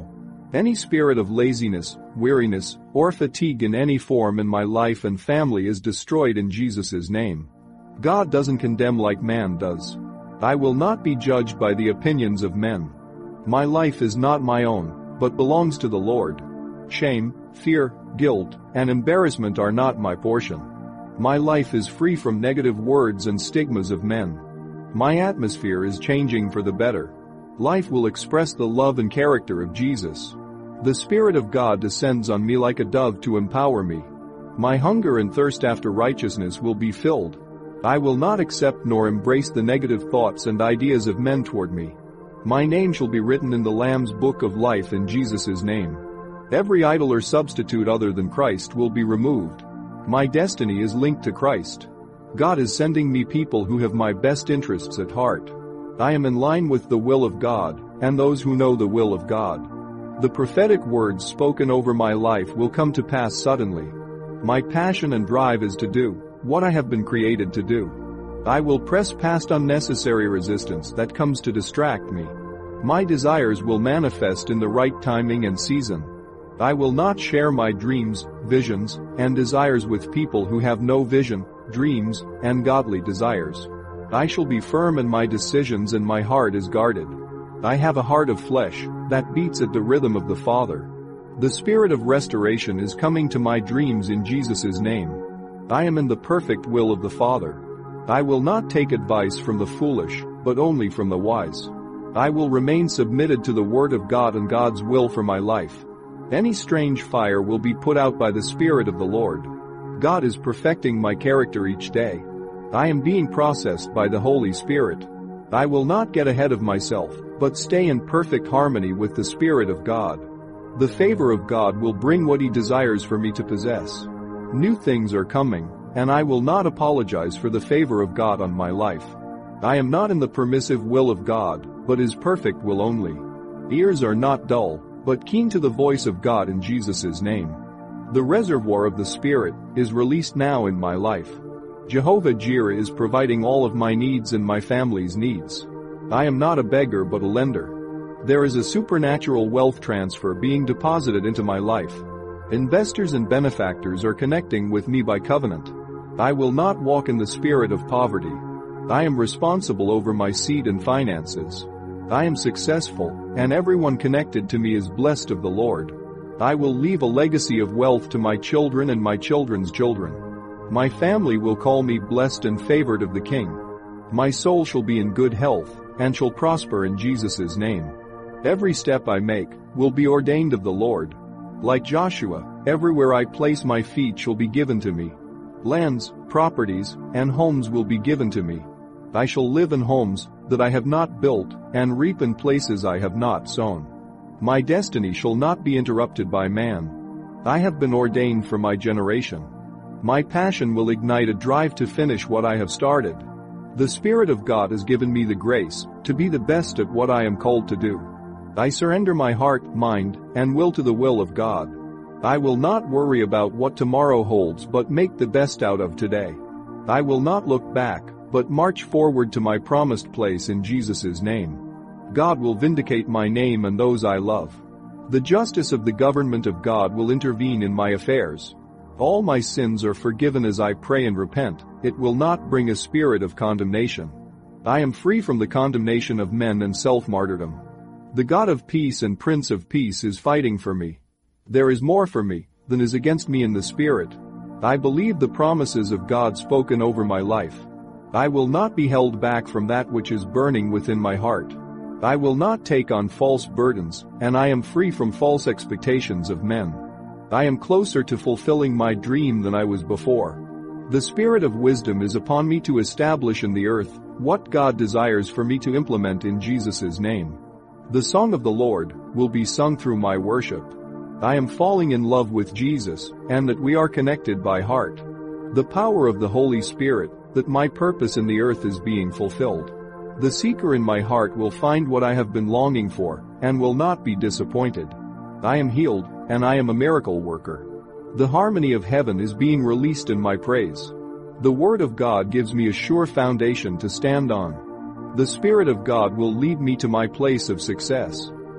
Any spirit of laziness, weariness, or fatigue in any form in my life and family is destroyed in Jesus' name. God doesn't condemn like man does. I will not be judged by the opinions of men. My life is not my own, but belongs to the Lord. Shame, fear, guilt, and embarrassment are not my portion. My life is free from negative words and stigmas of men. My atmosphere is changing for the better. Life will express the love and character of Jesus. The Spirit of God descends on me like a dove to empower me. My hunger and thirst after righteousness will be filled. I will not accept nor embrace the negative thoughts and ideas of men toward me. My name shall be written in the Lamb's book of life in Jesus' name. Every idol or substitute other than Christ will be removed. My destiny is linked to Christ. God is sending me people who have my best interests at heart. I am in line with the will of God, and those who know the will of God. The prophetic words spoken over my life will come to pass suddenly. My passion and drive is to do what I have been created to do. I will press past unnecessary resistance that comes to distract me. My desires will manifest in the right timing and season. I will not share my dreams, visions, and desires with people who have no vision, dreams, and godly desires. I shall be firm in my decisions and my heart is guarded. I have a heart of flesh that beats at the rhythm of the Father. The Spirit of restoration is coming to my dreams in Jesus' name. I am in the perfect will of the Father. I will not take advice from the foolish, but only from the wise. I will remain submitted to the Word of God and God's will for my life. Any strange fire will be put out by the Spirit of the Lord. God is perfecting my character each day. I am being processed by the Holy Spirit. I will not get ahead of myself, but stay in perfect harmony with the Spirit of God. The favor of God will bring what He desires for me to possess. New things are coming, and I will not apologize for the favor of God on my life. I am not in the permissive will of God, but His perfect will only. Ears are not dull, but keen to the voice of God in Jesus' name. The reservoir of the Spirit is released now in my life. Jehovah Jireh is providing all of my needs and my family's needs. I am not a beggar but a lender. There is a supernatural wealth transfer being deposited into my life. Investors and benefactors are connecting with me by covenant. I will not walk in the spirit of poverty. I am responsible over my seed and finances. I am successful, and everyone connected to me is blessed of the Lord. I will leave a legacy of wealth to my children and my children's children. My family will call me blessed and favored of the King. My soul shall be in good health, and shall prosper in Jesus' name. Every step I make will be ordained of the Lord. Like Joshua, everywhere I place my feet shall be given to me. Lands, properties, and homes will be given to me. I shall live in homes that I have not built, and reap in places I have not sown. My destiny shall not be interrupted by man. I have been ordained for my generation. My passion will ignite a drive to finish what I have started. The Spirit of God has given me the grace to be the best at what I am called to do. I surrender my heart, mind, and will to the will of God. I will not worry about what tomorrow holds but make the best out of today. I will not look back, but march forward to my promised place in Jesus' name. God will vindicate my name and those I love. The justice of the government of God will intervene in my affairs. All my sins are forgiven as I pray and repent. It will not bring a spirit of condemnation. I am free from the condemnation of men and self-martyrdom. The God of peace and Prince of peace is fighting for me. There is more for me than is against me in the spirit. I believe the promises of God spoken over my life. I will not be held back from that which is burning within my heart. I will not take on false burdens, and I am free from false expectations of men. I am closer to fulfilling my dream than I was before. The Spirit of wisdom is upon me to establish in the earth what God desires for me to implement in Jesus' name. The song of the Lord will be sung through my worship. I am falling in love with Jesus, and that we are connected by heart. The power of the Holy Spirit, that my purpose in the earth is being fulfilled. The seeker in my heart will find what I have been longing for, and will not be disappointed. I am healed, and I am a miracle worker. The harmony of heaven is being released in my praise. The Word of God gives me a sure foundation to stand on. The Spirit of God will lead me to my place of success.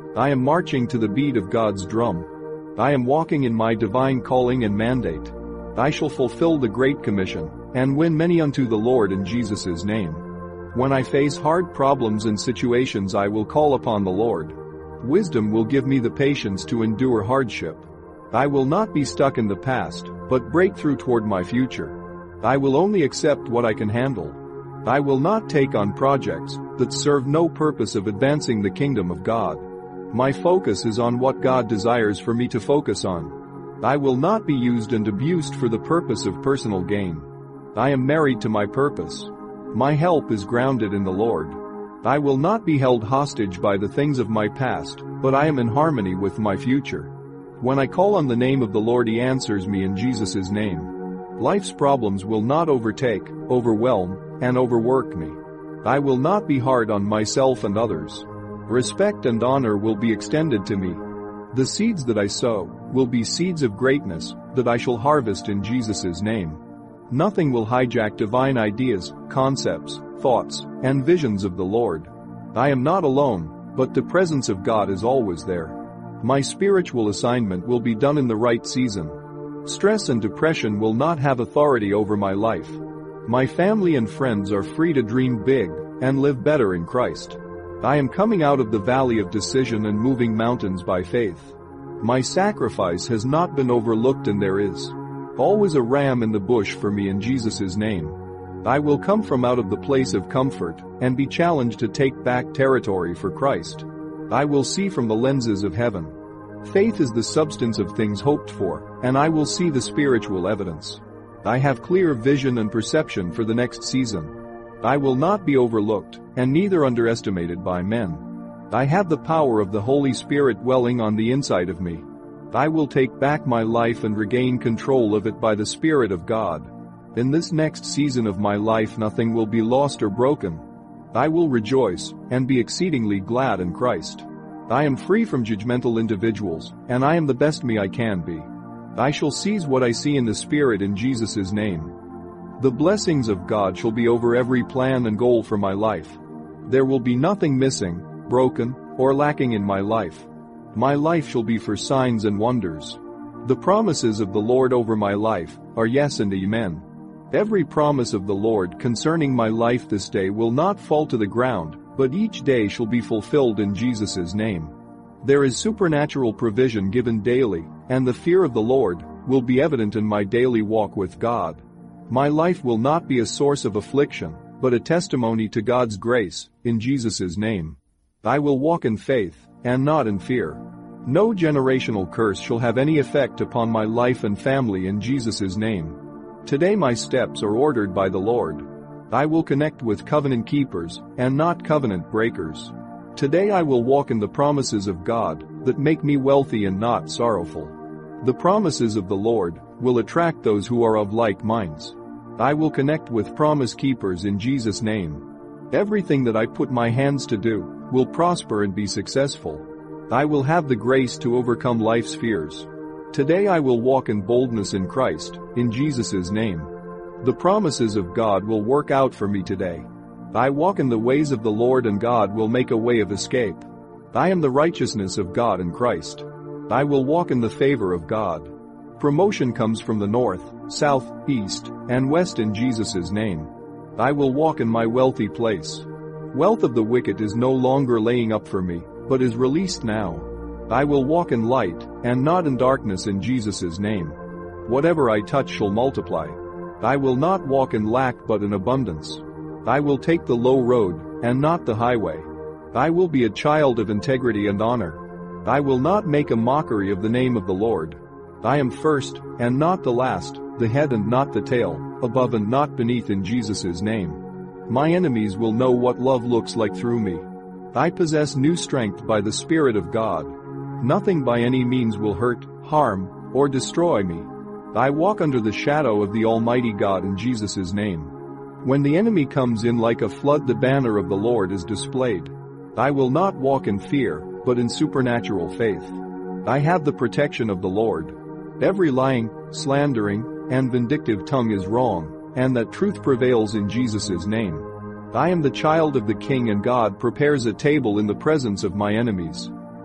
I am marching to the beat of God's drum. I am walking in my divine calling and mandate. I shall fulfill the Great Commission and win many unto the Lord in Jesus' name. When I face hard problems and situations, I will call upon the Lord. Wisdom will give me the patience to endure hardship. I will not be stuck in the past, but break through toward my future. I will only accept what I can handle. I will not take on projects that serve no purpose of advancing the kingdom of God. My focus is on what God desires for me to focus on. I will not be used and abused for the purpose of personal gain. I am married to my purpose. My help is grounded in the Lord. I will not be held hostage by the things of my past, but I am in harmony with my future. When I call on the name of the Lord, He answers me in Jesus' name. Life's problems will not overtake, overwhelm, and overwork me. I will not be hard on myself and others. Respect and honor will be extended to me. The seeds that I sow will be seeds of greatness that I shall harvest in Jesus' name. Nothing will hijack divine ideas, concepts, thoughts, and visions of the Lord. I am not alone, but the presence of God is always there. My spiritual assignment will be done in the right season. Stress and depression will not have authority over my life. My family and friends are free to dream big and live better in Christ. I am coming out of the valley of decision and moving mountains by faith. My sacrifice has not been overlooked, and there is always a ram in the bush for me in Jesus' name. I will come from out of the place of comfort and be challenged to take back territory for Christ. I will see from the lenses of heaven. Faith is the substance of things hoped for, and I will see the spiritual evidence. I have clear vision and perception for the next season. I will not be overlooked, and neither underestimated by men. I have the power of the Holy Spirit dwelling on the inside of me. I will take back my life and regain control of it by the Spirit of God. In this next season of my life, nothing will be lost or broken. I will rejoice and be exceedingly glad in Christ. I am free from judgmental individuals, and I am the best me I can be. I shall seize what I see in the Spirit in Jesus' name. The blessings of God shall be over every plan and goal for my life. There will be nothing missing, broken, or lacking in my life. My life shall be for signs and wonders. The promises of the Lord over my life are yes and amen. Every promise of the Lord concerning my life this day will not fall to the ground, but each day shall be fulfilled in Jesus' name. There is supernatural provision given daily, and the fear of the Lord will be evident in my daily walk with God. My life will not be a source of affliction, but a testimony to God's grace, in Jesus' name. I will walk in faith, and not in fear. No generational curse shall have any effect upon my life and family in Jesus' name. Today my steps are ordered by the Lord. I will connect with covenant keepers, and not covenant breakers. Today I will walk in the promises of God, that make me wealthy and not sorrowful. The promises of the Lord will attract those who are of like minds. I will connect with promise keepers in Jesus' name. Everything that I put my hands to do will prosper and be successful. I will have the grace to overcome life's fears. Today I will walk in boldness in Christ, in Jesus' name. The promises of God will work out for me today. I walk in the ways of the Lord, and God will make a way of escape. I am the righteousness of God in Christ. I will walk in the favor of God. Promotion comes from the north, south, east, and west in Jesus' name. I will walk in my wealthy place. Wealth of the wicked is no longer laying up for me, but is released now. I will walk in light, and not in darkness in Jesus' name. Whatever I touch shall multiply. I will not walk in lack but in abundance. I will take the low road, and not the highway. I will be a child of integrity and honor. I will not make a mockery of the name of the Lord. I am first, and not the last, the head and not the tail, above and not beneath in Jesus' name. My enemies will know what love looks like through me. I possess new strength by the Spirit of God. Nothing by any means will hurt, harm, or destroy me. I walk under the shadow of the Almighty God in Jesus' name. When the enemy comes in like a flood, the banner of the Lord is displayed. I will not walk in fear, but in supernatural faith. I have the protection of the Lord. Every lying, slandering, and vindictive tongue is wrong, and that truth prevails in Jesus' name. I am the child of the King, and God prepares a table in the presence of my enemies.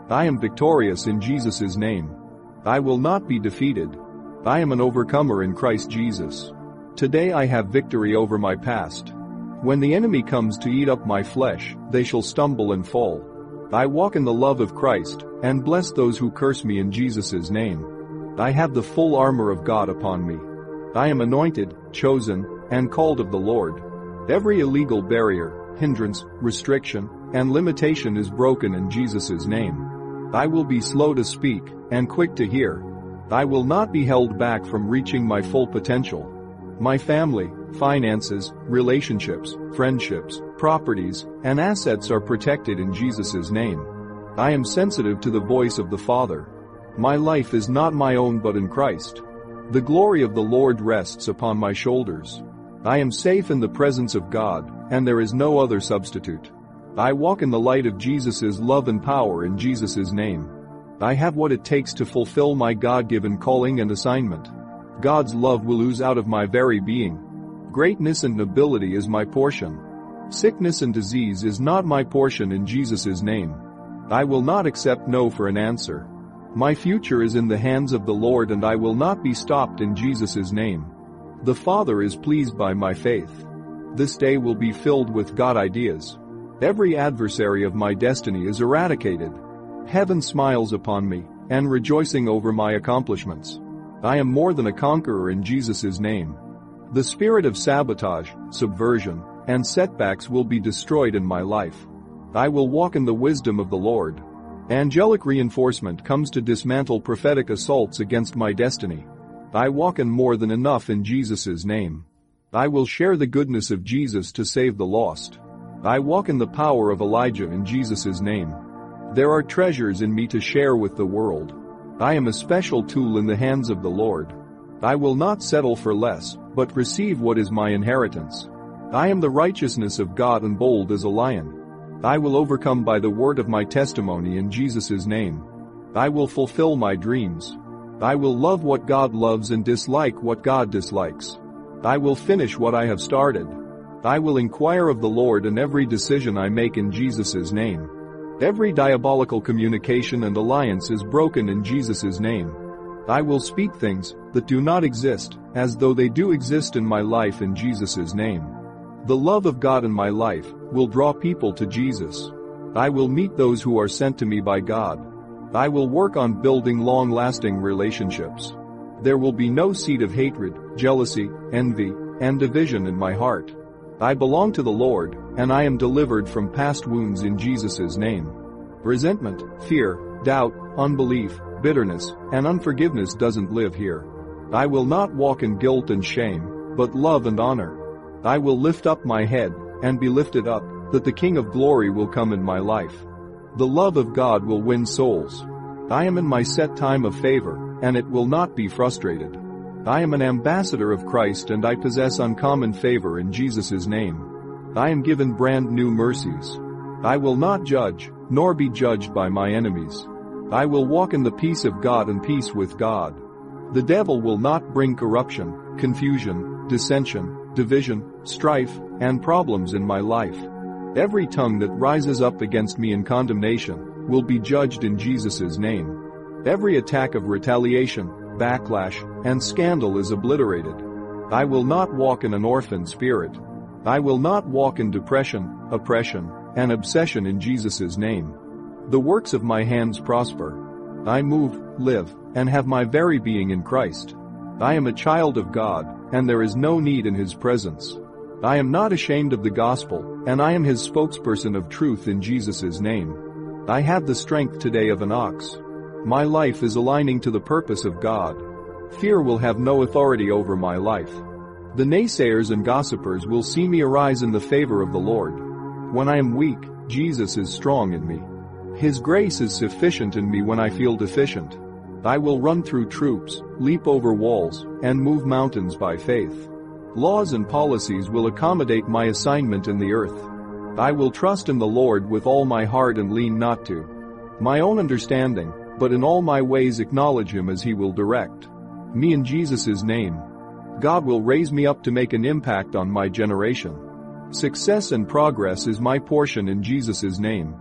I am victorious in Jesus' name. I will not be defeated. I am an overcomer in Christ Jesus. Today I have victory over my past. When the enemy comes to eat up my flesh, they shall stumble and fall. I walk in the love of Christ, and bless those who curse me in Jesus' name. I have the full armor of God upon me. I am anointed, chosen, and called of the Lord. Every illegal barrier, hindrance, restriction, and limitation is broken in Jesus' name. I will be slow to speak, and quick to hear. I will not be held back from reaching my full potential. My family, finances, relationships, friendships, properties, and assets are protected in Jesus' name. I am sensitive to the voice of the Father. My life is not my own but in Christ. The glory of the Lord rests upon my shoulders. I am safe in the presence of God, and there is no other substitute. I walk in the light of Jesus' love and power in Jesus' name. I have what it takes to fulfill my God-given calling and assignment. God's love will ooze out of my very being. Greatness and nobility is my portion. Sickness and disease is not my portion in Jesus' name. I will not accept no for an answer. My future is in the hands of the Lord and I will not be stopped in Jesus' name. The Father is pleased by my faith. This day will be filled with God ideas. Every adversary of my destiny is eradicated. Heaven smiles upon me, and rejoicing over my accomplishments. I am more than a conqueror in Jesus' name. The spirit of sabotage, subversion, and setbacks will be destroyed in my life. I will walk in the wisdom of the Lord. Angelic reinforcement comes to dismantle prophetic assaults against my destiny. I walk in more than enough in Jesus' name. I will share the goodness of Jesus to save the lost. I walk in the power of Elijah in Jesus' name. There are treasures in me to share with the world. I am a special tool in the hands of the Lord. I will not settle for less, but receive what is my inheritance. I am the righteousness of God and bold as a lion. I will overcome by the word of my testimony in Jesus' name. I will fulfill my dreams. I will love what God loves and dislike what God dislikes. I will finish what I have started. I will inquire of the Lord in every decision I make in Jesus' name. Every diabolical communication and alliance is broken in Jesus' name. I will speak things that do not exist, as though they do exist in my life in Jesus' name. The love of God in my life will draw people to Jesus. I will meet those who are sent to me by God. I will work on building long-lasting relationships. There will be no seed of hatred, jealousy, envy, and division in my heart. I belong to the Lord, and I am delivered from past wounds in Jesus' name. Resentment, fear, doubt, unbelief, bitterness, and unforgiveness doesn't live here. I will not walk in guilt and shame, but love and honor. I will lift up my head, and be lifted up, that the King of glory will come in my life. The love of God will win souls. I am in my set time of favor, and it will not be frustrated. I am an ambassador of Christ and I possess uncommon favor in Jesus' name. I am given brand new mercies. I will not judge, nor be judged by my enemies. I will walk in the peace of God and peace with God. The devil will not bring corruption, confusion, dissension, division, strife, and problems in my life. Every tongue that rises up against me in condemnation will be judged in Jesus' name. Every attack of retaliation, backlash, and scandal is obliterated. I will not walk in an orphan spirit. I will not walk in depression, oppression, and obsession in Jesus' name. The works of my hands prosper. I move, live, and have my very being in Christ. I am a child of God, and there is no need in His presence. I am not ashamed of the gospel, and I am His spokesperson of truth in Jesus' name. I have the strength today of an ox. My life is aligning to the purpose of God. Fear will have no authority over my life. The naysayers and gossipers will see me arise in the favor of the Lord. When I am weak, Jesus is strong in me. His grace is sufficient in me when I feel deficient. I will run through troops, leap over walls, and move mountains by faith. Laws and policies will accommodate my assignment in the earth. I will trust in the Lord with all my heart and lean not to my own understanding, but in all my ways acknowledge Him as He will direct me in Jesus' name. God will raise me up to make an impact on my generation. Success and progress is my portion in Jesus' name.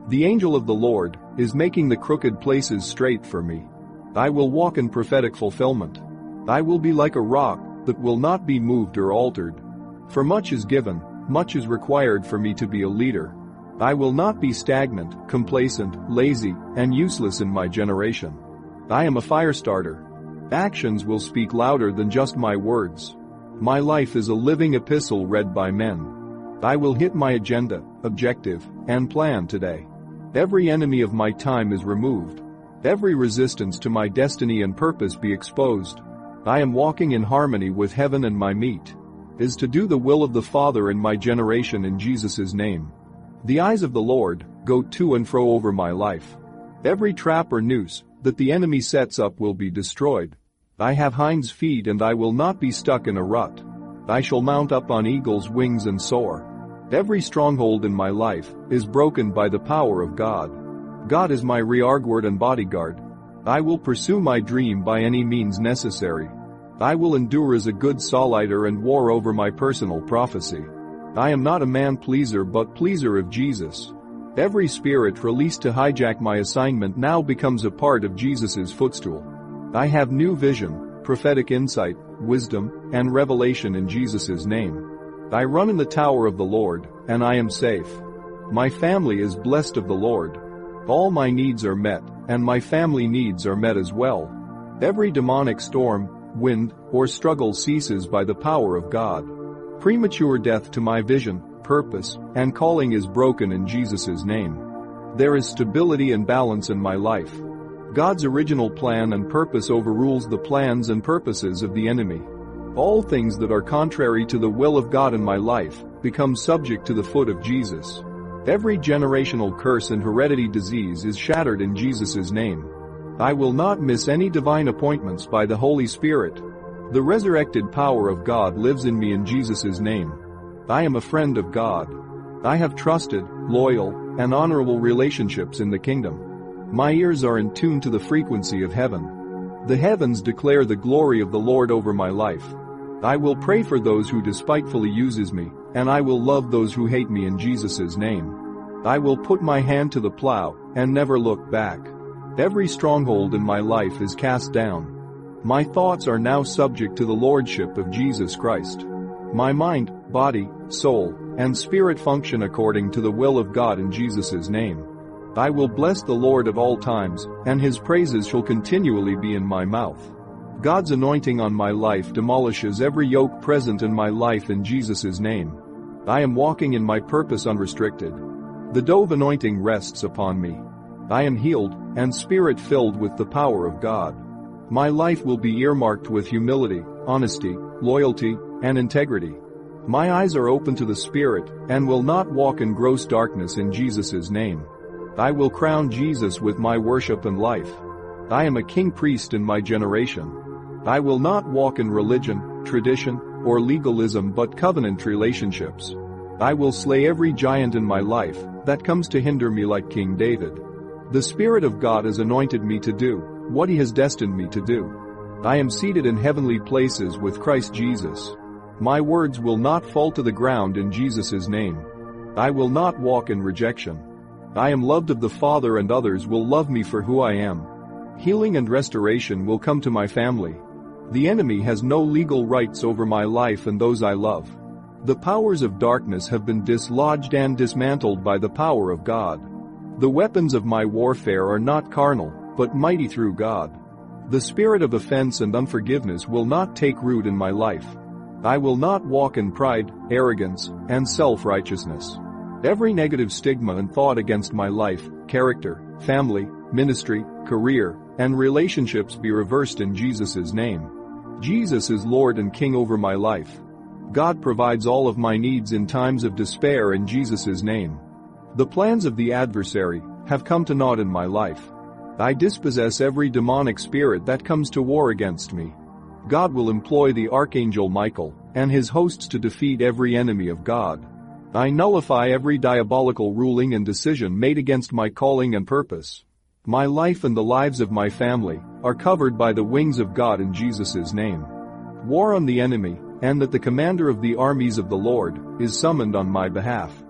The angel of the Lord is making the crooked places straight for me. I will walk in prophetic fulfillment. I will be like a rock that will not be moved or altered. For much is given, much is required for me to be a leader. I will not be stagnant, complacent, lazy, and useless in my generation. I am a fire starter. Actions will speak louder than just my words. My life is a living epistle read by men. I will hit my agenda, objective, and plan today. Every enemy of my time is removed. Every resistance to my destiny and purpose be exposed. I am walking in harmony with heaven, and my meat is to do the will of the Father in my generation in Jesus' name. The eyes of the Lord go to and fro over my life. Every trap or noose that the enemy sets up will be destroyed. I have hinds feet and I will not be stuck in a rut. I shall mount up on eagle's wings and soar. Every stronghold in my life is broken by the power of God. God is my rearguard and bodyguard. I will pursue my dream by any means necessary. I will endure as a good soldier and war over my personal prophecy. I am not a man-pleaser but pleaser of Jesus. Every spirit released to hijack my assignment now becomes a part of Jesus' footstool. I have new vision, prophetic insight, wisdom, and revelation in Jesus' name. I run in the tower of the Lord, and I am safe. My family is blessed of the Lord. All my needs are met, and my family needs are met as well. Every demonic storm, wind, or struggle ceases by the power of God. Premature death to my vision, purpose, and calling is broken in Jesus' name. There is stability and balance in my life. God's original plan and purpose overrules the plans and purposes of the enemy. All things that are contrary to the will of God in my life become subject to the foot of Jesus. Every generational curse and heredity disease is shattered in Jesus' name. I will not miss any divine appointments by the Holy Spirit. The resurrected power of God lives in me in Jesus' name. I am a friend of God. I have trusted, loyal, and honorable relationships in the kingdom. My ears are in tune to the frequency of heaven. The heavens declare the glory of the Lord over my life. I will pray for those who despitefully uses me, and I will love those who hate me in Jesus' name. I will put my hand to the plow and never look back. Every stronghold in my life is cast down. My thoughts are now subject to the lordship of Jesus Christ. My mind, body, soul, and spirit function according to the will of God in Jesus' name. I will bless the Lord at all times, and his praises shall continually be in my mouth. God's anointing on my life demolishes every yoke present in my life in Jesus' name. I am walking in my purpose unrestricted. The dove anointing rests upon me. I am healed and spirit-filled with the power of God. My life will be earmarked with humility, honesty, loyalty, and integrity. My eyes are open to the Spirit and will not walk in gross darkness in Jesus' name. I will crown Jesus with my worship and life. I am a king priest in my generation. I will not walk in religion, tradition, or legalism but covenant relationships. I will slay every giant in my life that comes to hinder me like King David. The Spirit of God has anointed me to do what he has destined me to do. I am seated in heavenly places with Christ Jesus. My words will not fall to the ground in Jesus' name. I will not walk in rejection. I am loved of the Father and others will love me for who I am. Healing and restoration will come to my family. The enemy has no legal rights over my life and those I love. The powers of darkness have been dislodged and dismantled by the power of God. The weapons of my warfare are not carnal, but mighty through God. The spirit of offense and unforgiveness will not take root in my life. I will not walk in pride, arrogance, and self-righteousness. Every negative stigma and thought against my life, character, family, ministry, career, and relationships be reversed in Jesus' name. Jesus is Lord and King over my life. God provides all of my needs in times of despair in Jesus' name. The plans of the adversary have come to naught in my life. I dispossess every demonic spirit that comes to war against me. God will employ the archangel Michael and his hosts to defeat every enemy of God. I nullify every diabolical ruling and decision made against my calling and purpose. My life and the lives of my family are covered by the wings of God in Jesus' name. War on the enemy, and that the commander of the armies of the Lord is summoned on my behalf.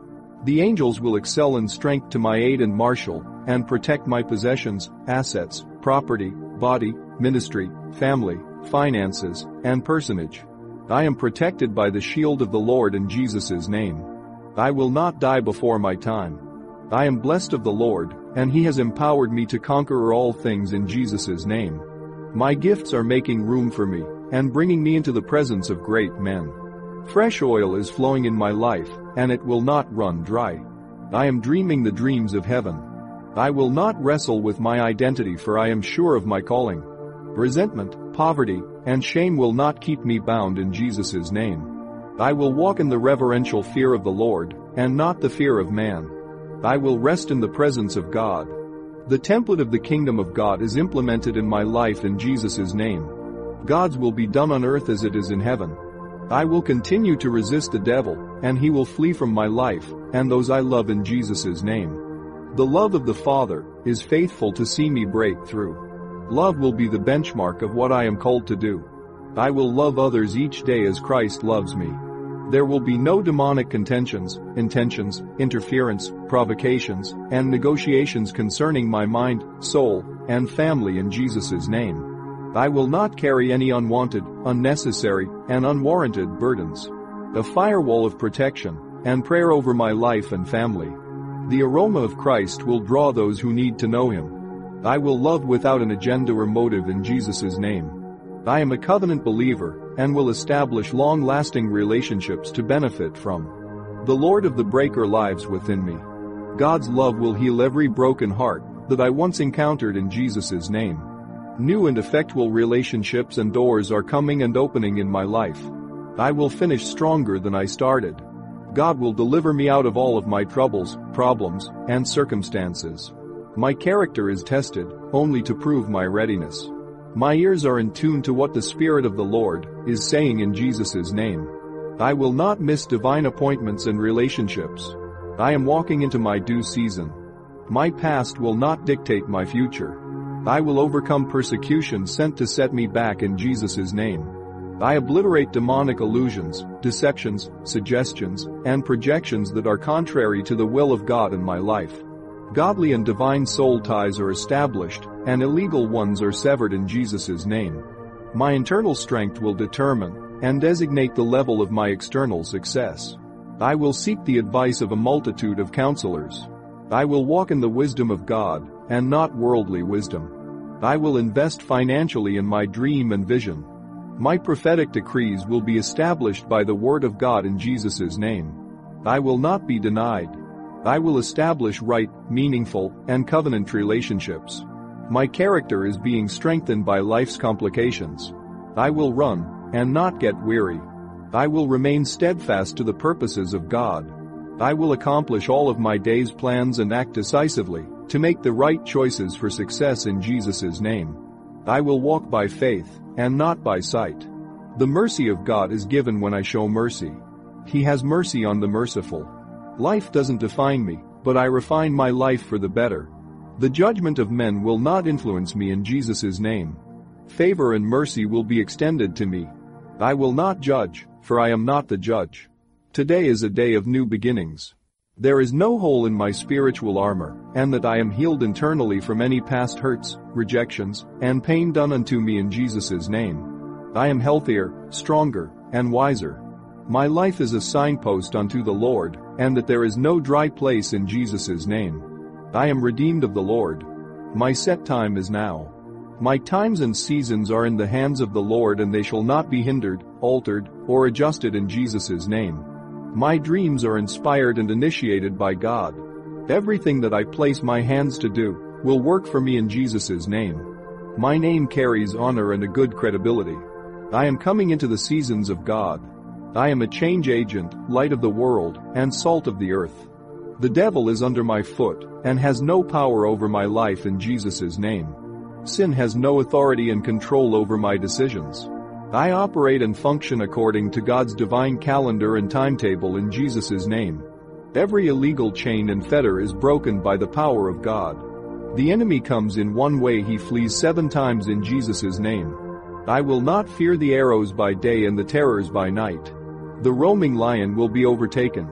The angels will excel in strength to my aid and marshal, and protect my possessions, assets, property, body, ministry, family, finances, and personage. I am protected by the shield of the Lord in Jesus' name. I will not die before my time. I am blessed of the Lord, and He has empowered me to conquer all things in Jesus' name. My gifts are making room for me, and bringing me into the presence of great men. Fresh oil is flowing in my life, and it will not run dry. I am dreaming the dreams of heaven. I will not wrestle with my identity, for I am sure of my calling. Resentment, poverty, and shame will not keep me bound in Jesus' name. I will walk in the reverential fear of the Lord, and not the fear of man. I will rest in the presence of God. The template of the kingdom of God is implemented in my life in Jesus' name. God's will be done on earth as it is in heaven. I will continue to resist the devil, and he will flee from my life, and those I love in Jesus' name. The love of the Father is faithful to see me break through. Love will be the benchmark of what I am called to do. I will love others each day as Christ loves me. There will be no demonic contentions, intentions, interference, provocations, and negotiations concerning my mind, soul, and family in Jesus' name. I will not carry any unwanted, unnecessary, and unwarranted burdens. A firewall of protection and prayer over my life and family. The aroma of Christ will draw those who need to know Him. I will love without an agenda or motive in Jesus' name. I am a covenant believer and will establish long-lasting relationships to benefit from. The Lord of the breaker lives within me. God's love will heal every broken heart that I once encountered in Jesus' name. New and effectual relationships and doors are coming and opening in my life. I will finish stronger than I started. God will deliver me out of all of my troubles, problems, and circumstances. My character is tested only to prove my readiness. My ears are in tune to what the Spirit of the Lord is saying in Jesus' name. I will not miss divine appointments and relationships. I am walking into my due season. My past will not dictate my future. I will overcome persecution sent to set me back in Jesus' name. I obliterate demonic illusions, deceptions, suggestions, and projections that are contrary to the will of God in my life. Godly and divine soul ties are established, and illegal ones are severed in Jesus' name. My internal strength will determine and designate the level of my external success. I will seek the advice of a multitude of counselors. I will walk in the wisdom of God, and not worldly wisdom. I will invest financially in my dream and vision. My prophetic decrees will be established by the word of God in Jesus' name. I will not be denied. I will establish right, meaningful, and covenant relationships. My character is being strengthened by life's complications. I will run and not get weary. I will remain steadfast to the purposes of God. I will accomplish all of my day's plans and act decisively to make the right choices for success in Jesus' name. I will walk by faith and not by sight. The mercy of God is given when I show mercy. He has mercy on the merciful. Life doesn't define me, but I refine my life for the better. The judgment of men will not influence me in Jesus' name. Favor and mercy will be extended to me. I will not judge, for I am not the judge. Today is a day of new beginnings. There is no hole in my spiritual armor, and that I am healed internally from any past hurts, rejections, and pain done unto me in Jesus' name. I am healthier, stronger, and wiser. My life is a signpost unto the Lord, and that there is no dry place in Jesus' name. I am redeemed of the Lord. My set time is now. My times and seasons are in the hands of the Lord, and they shall not be hindered, altered, or adjusted in Jesus' name. My dreams are inspired and initiated by God. Everything that I place my hands to do will work for me in Jesus' name. My name carries honor and a good credibility. I am coming into the seasons of God. I am a change agent, light of the world, and salt of the earth. The devil is under my foot and has no power over my life in Jesus' name. Sin has no authority and control over my decisions. I operate and function according to God's divine calendar and timetable in Jesus' name. Every illegal chain and fetter is broken by the power of God. The enemy comes in one way, he flees seven times in Jesus' name. I will not fear the arrows by day and the terrors by night. The roaming lion will be overtaken.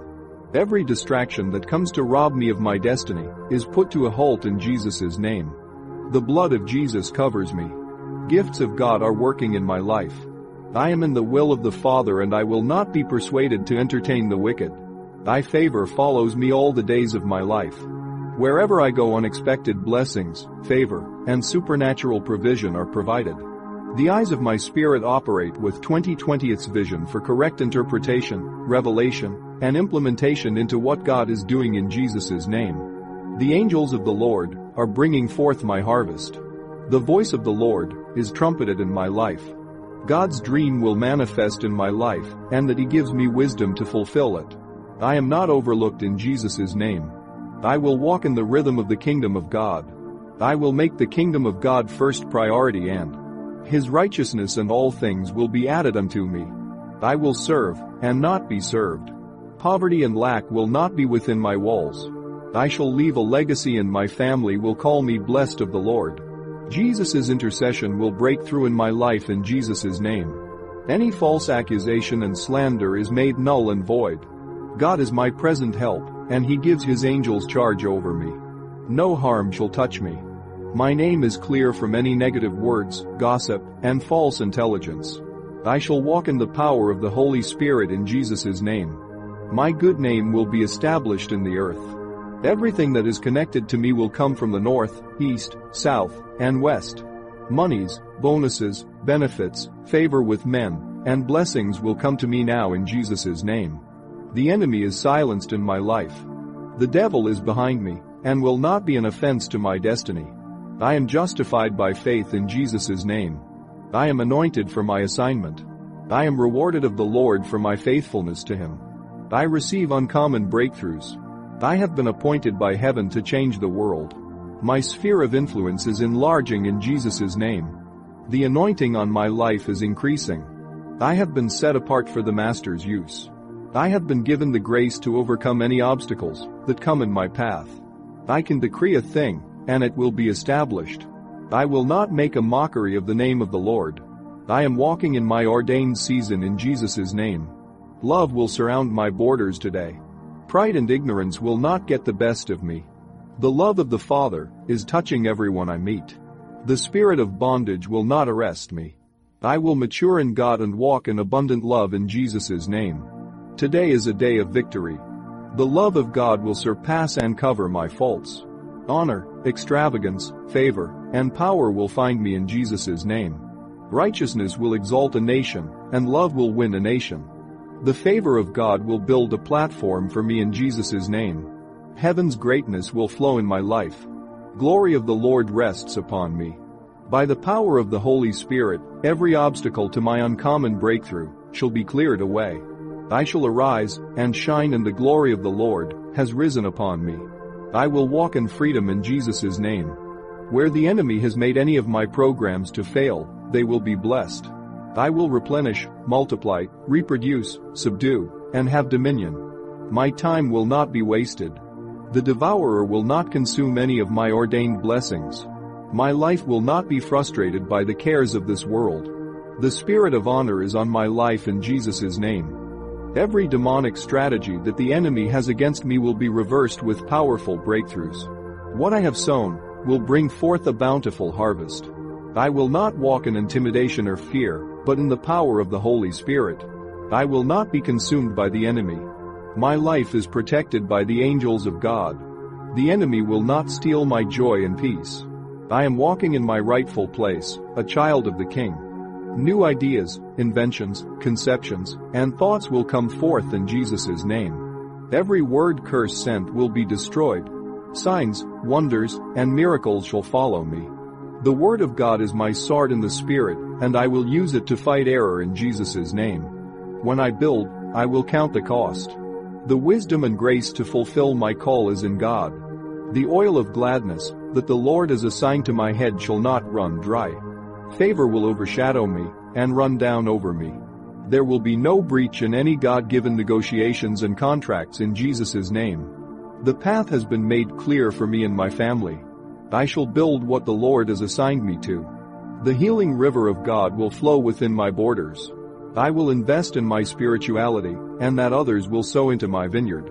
Every distraction that comes to rob me of my destiny is put to a halt in Jesus' name. The blood of Jesus covers me. Gifts of God are working in my life. I am in the will of the Father and I will not be persuaded to entertain the wicked. Thy favor follows me all the days of my life. Wherever I go, unexpected blessings, favor, and supernatural provision are provided. The eyes of my spirit operate with twenty twentieth's vision for correct interpretation, revelation, and implementation into what God is doing in Jesus' name. The angels of the Lord are bringing forth my harvest. The voice of the Lord is trumpeted in my life. God's dream will manifest in my life, and that He gives me wisdom to fulfill it. I am not overlooked in Jesus' name. I will walk in the rhythm of the kingdom of God. I will make the kingdom of God first priority, and His righteousness, and all things will be added unto me. I will serve, and not be served. Poverty and lack will not be within my walls. I shall leave a legacy, and my family will call me blessed of the Lord. Jesus' intercession will break through in my life in Jesus' name. Any false accusation and slander is made null and void. God is my present help, and He gives His angels charge over me. No harm shall touch me. My name is clear from any negative words, gossip, and false intelligence. I shall walk in the power of the Holy Spirit in Jesus' name. My good name will be established in the earth. Everything that is connected to me will come from the north, east, south, and west. Monies, bonuses, benefits, favor with men, and blessings will come to me now in Jesus' name. The enemy is silenced in my life. The devil is behind me, and will not be an offense to my destiny. I am justified by faith in Jesus' name. I am anointed for my assignment. I am rewarded of the Lord for my faithfulness to Him. I receive uncommon breakthroughs. I have been appointed by heaven to change the world. My sphere of influence is enlarging in Jesus' name. The anointing on my life is increasing. I have been set apart for the Master's use. I have been given the grace to overcome any obstacles that come in my path. I can decree a thing, and it will be established. I will not make a mockery of the name of the Lord. I am walking in my ordained season in Jesus' name. Love will surround my borders today. Pride and ignorance will not get the best of me. The love of the Father is touching everyone I meet. The spirit of bondage will not arrest me. I will mature in God and walk in abundant love in Jesus' name. Today is a day of victory. The love of God will surpass and cover my faults. Honor, extravagance, favor, and power will find me in Jesus' name. Righteousness will exalt a nation, and love will win a nation. The favor of God will build a platform for me in Jesus' name. Heaven's greatness will flow in my life. Glory of the Lord rests upon me. By the power of the Holy Spirit, every obstacle to my uncommon breakthrough shall be cleared away. I shall arise and shine, and the glory of the Lord has risen upon me. I will walk in freedom in Jesus' name. Where the enemy has made any of my programs to fail, they will be blessed. I will replenish, multiply, reproduce, subdue, and have dominion. My time will not be wasted. The devourer will not consume any of my ordained blessings. My life will not be frustrated by the cares of this world. The spirit of honor is on my life in Jesus' name. Every demonic strategy that the enemy has against me will be reversed with powerful breakthroughs. What I have sown will bring forth a bountiful harvest. I will not walk in intimidation or fear, but in the power of the Holy Spirit. I will not be consumed by the enemy. My life is protected by the angels of God. The enemy will not steal my joy and peace. I am walking in my rightful place, a child of the King. New ideas, inventions, conceptions, and thoughts will come forth in Jesus' name. Every word curse sent will be destroyed. Signs, wonders, and miracles shall follow me. The word of God is my sword in the Spirit, and I will use it to fight error in Jesus' name. When I build, I will count the cost. The wisdom and grace to fulfill my call is in God. The oil of gladness that the Lord has assigned to my head shall not run dry. Favor will overshadow me and run down over me. There will be no breach in any God-given negotiations and contracts in Jesus' name. The path has been made clear for me and my family. I shall build what the Lord has assigned me to. The healing river of God will flow within my borders. I will invest in my spirituality, and that others will sow into my vineyard.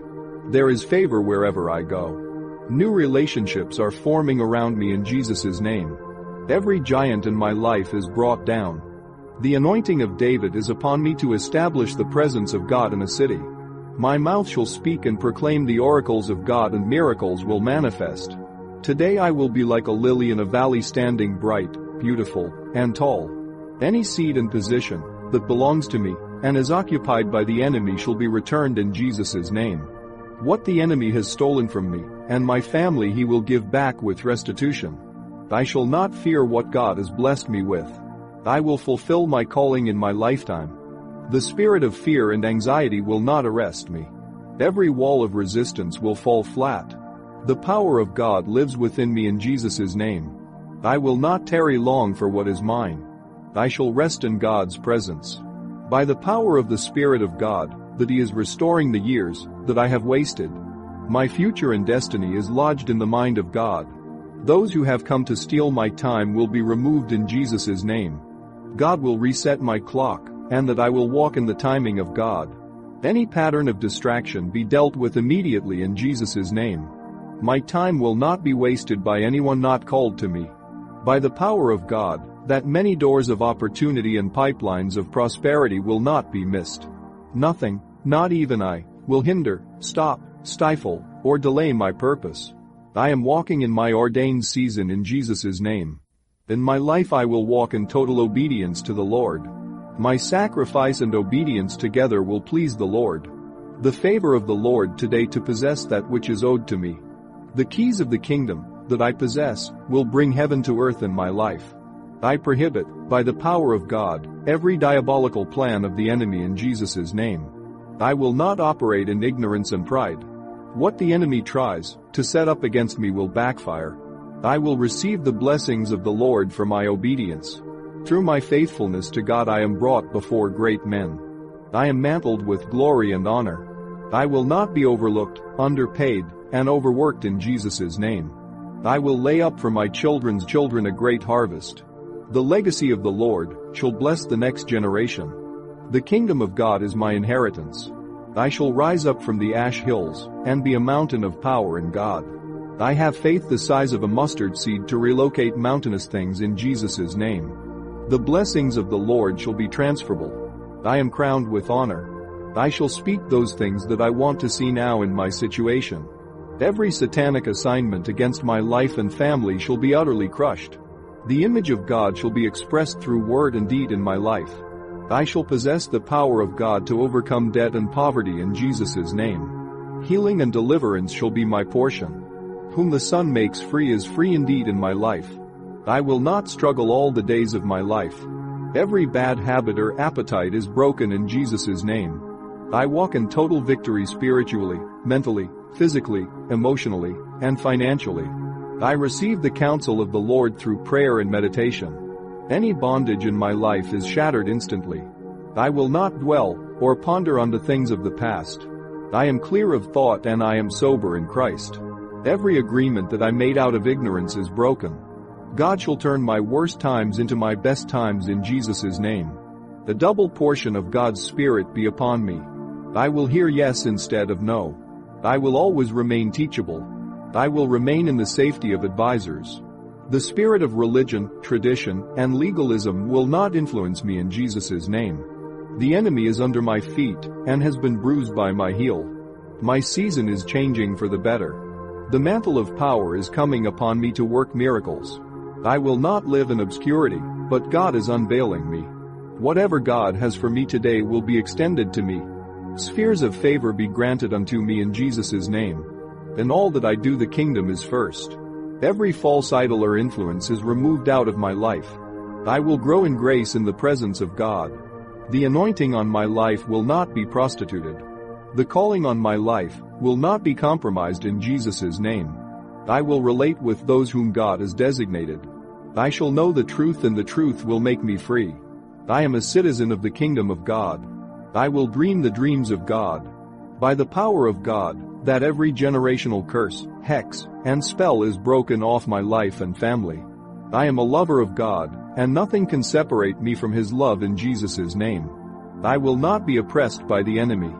There is favor wherever I go. New relationships are forming around me in Jesus' name. Every giant in my life is brought down. The anointing of David is upon me to establish the presence of God in a city. My mouth shall speak and proclaim the oracles of God, and miracles will manifest. Today I will be like a lily in a valley, standing bright, beautiful, and tall. Any seat and position that belongs to me and is occupied by the enemy shall be returned in Jesus' name. What the enemy has stolen from me and my family he will give back with restitution. I shall not fear what God has blessed me with. I will fulfill my calling in my lifetime. The spirit of fear and anxiety will not arrest me. Every wall of resistance will fall flat. The power of God lives within me in Jesus' name. I will not tarry long for what is mine. I shall rest in God's presence. By the power of the Spirit of God, that He is restoring the years that I have wasted. My future and destiny is lodged in the mind of God. Those who have come to steal my time will be removed in Jesus' name. God will reset my clock, and that I will walk in the timing of God. Any pattern of distraction be dealt with immediately in Jesus' name. My time will not be wasted by anyone not called to me. By the power of God, that many doors of opportunity and pipelines of prosperity will not be missed. Nothing, not even I, will hinder, stop, stifle, or delay my purpose. I am walking in my ordained season in Jesus' name. In my life I will walk in total obedience to the Lord. My sacrifice and obedience together will please the Lord. The favor of the Lord today to possess that which is owed to me. The keys of the kingdom that I possess will bring heaven to earth in my life. I prohibit, by the power of God, every diabolical plan of the enemy in Jesus' name. I will not operate in ignorance and pride. What the enemy tries to set up against me will backfire. I will receive the blessings of the Lord for my obedience. Through my faithfulness to God I am brought before great men. I am mantled with glory and honor. I will not be overlooked, underpaid, and overworked in Jesus' name. I will lay up for my children's children a great harvest. The legacy of the Lord shall bless the next generation. The kingdom of God is my inheritance. I shall rise up from the ash hills and be a mountain of power in God. I have faith the size of a mustard seed to relocate mountainous things in Jesus' name. The blessings of the Lord shall be transferable. I am crowned with honor. I shall speak those things that I want to see now in my situation. Every satanic assignment against my life and family shall be utterly crushed. The image of God shall be expressed through word and deed in my life. I shall possess the power of God to overcome debt and poverty in Jesus' name. Healing and deliverance shall be my portion. Whom the Son makes free is free indeed in my life. I will not struggle all the days of my life. Every bad habit or appetite is broken in Jesus' name. I walk in total victory spiritually, mentally, physically, emotionally, and financially. I receive the counsel of the Lord through prayer and meditation. Any bondage in my life is shattered instantly. I will not dwell or ponder on the things of the past. I am clear of thought and I am sober in Christ. Every agreement that I made out of ignorance is broken. God shall turn my worst times into my best times in Jesus' name. The double portion of God's Spirit be upon me. I will hear yes instead of no. I will always remain teachable. I will remain in the safety of advisors. The spirit of religion, tradition, and legalism will not influence me in Jesus' name. The enemy is under my feet and has been bruised by my heel. My season is changing for the better. The mantle of power is coming upon me to work miracles. I will not live in obscurity, but God is unveiling me. Whatever God has for me today will be extended to me. Spheres of favor be granted unto me in Jesus' name. In all that I do the kingdom is first. Every false idol or influence is removed out of my life. I will grow in grace in the presence of God. The anointing on my life will not be prostituted. The calling on my life will not be compromised in Jesus' name. I will relate with those whom God has designated. I shall know the truth and the truth will make me free. I am a citizen of the kingdom of God. I will dream the dreams of God. By the power of God, that every generational curse, hex, and spell is broken off my life and family. I am a lover of God, and nothing can separate me from His love in Jesus' name. I will not be oppressed by the enemy.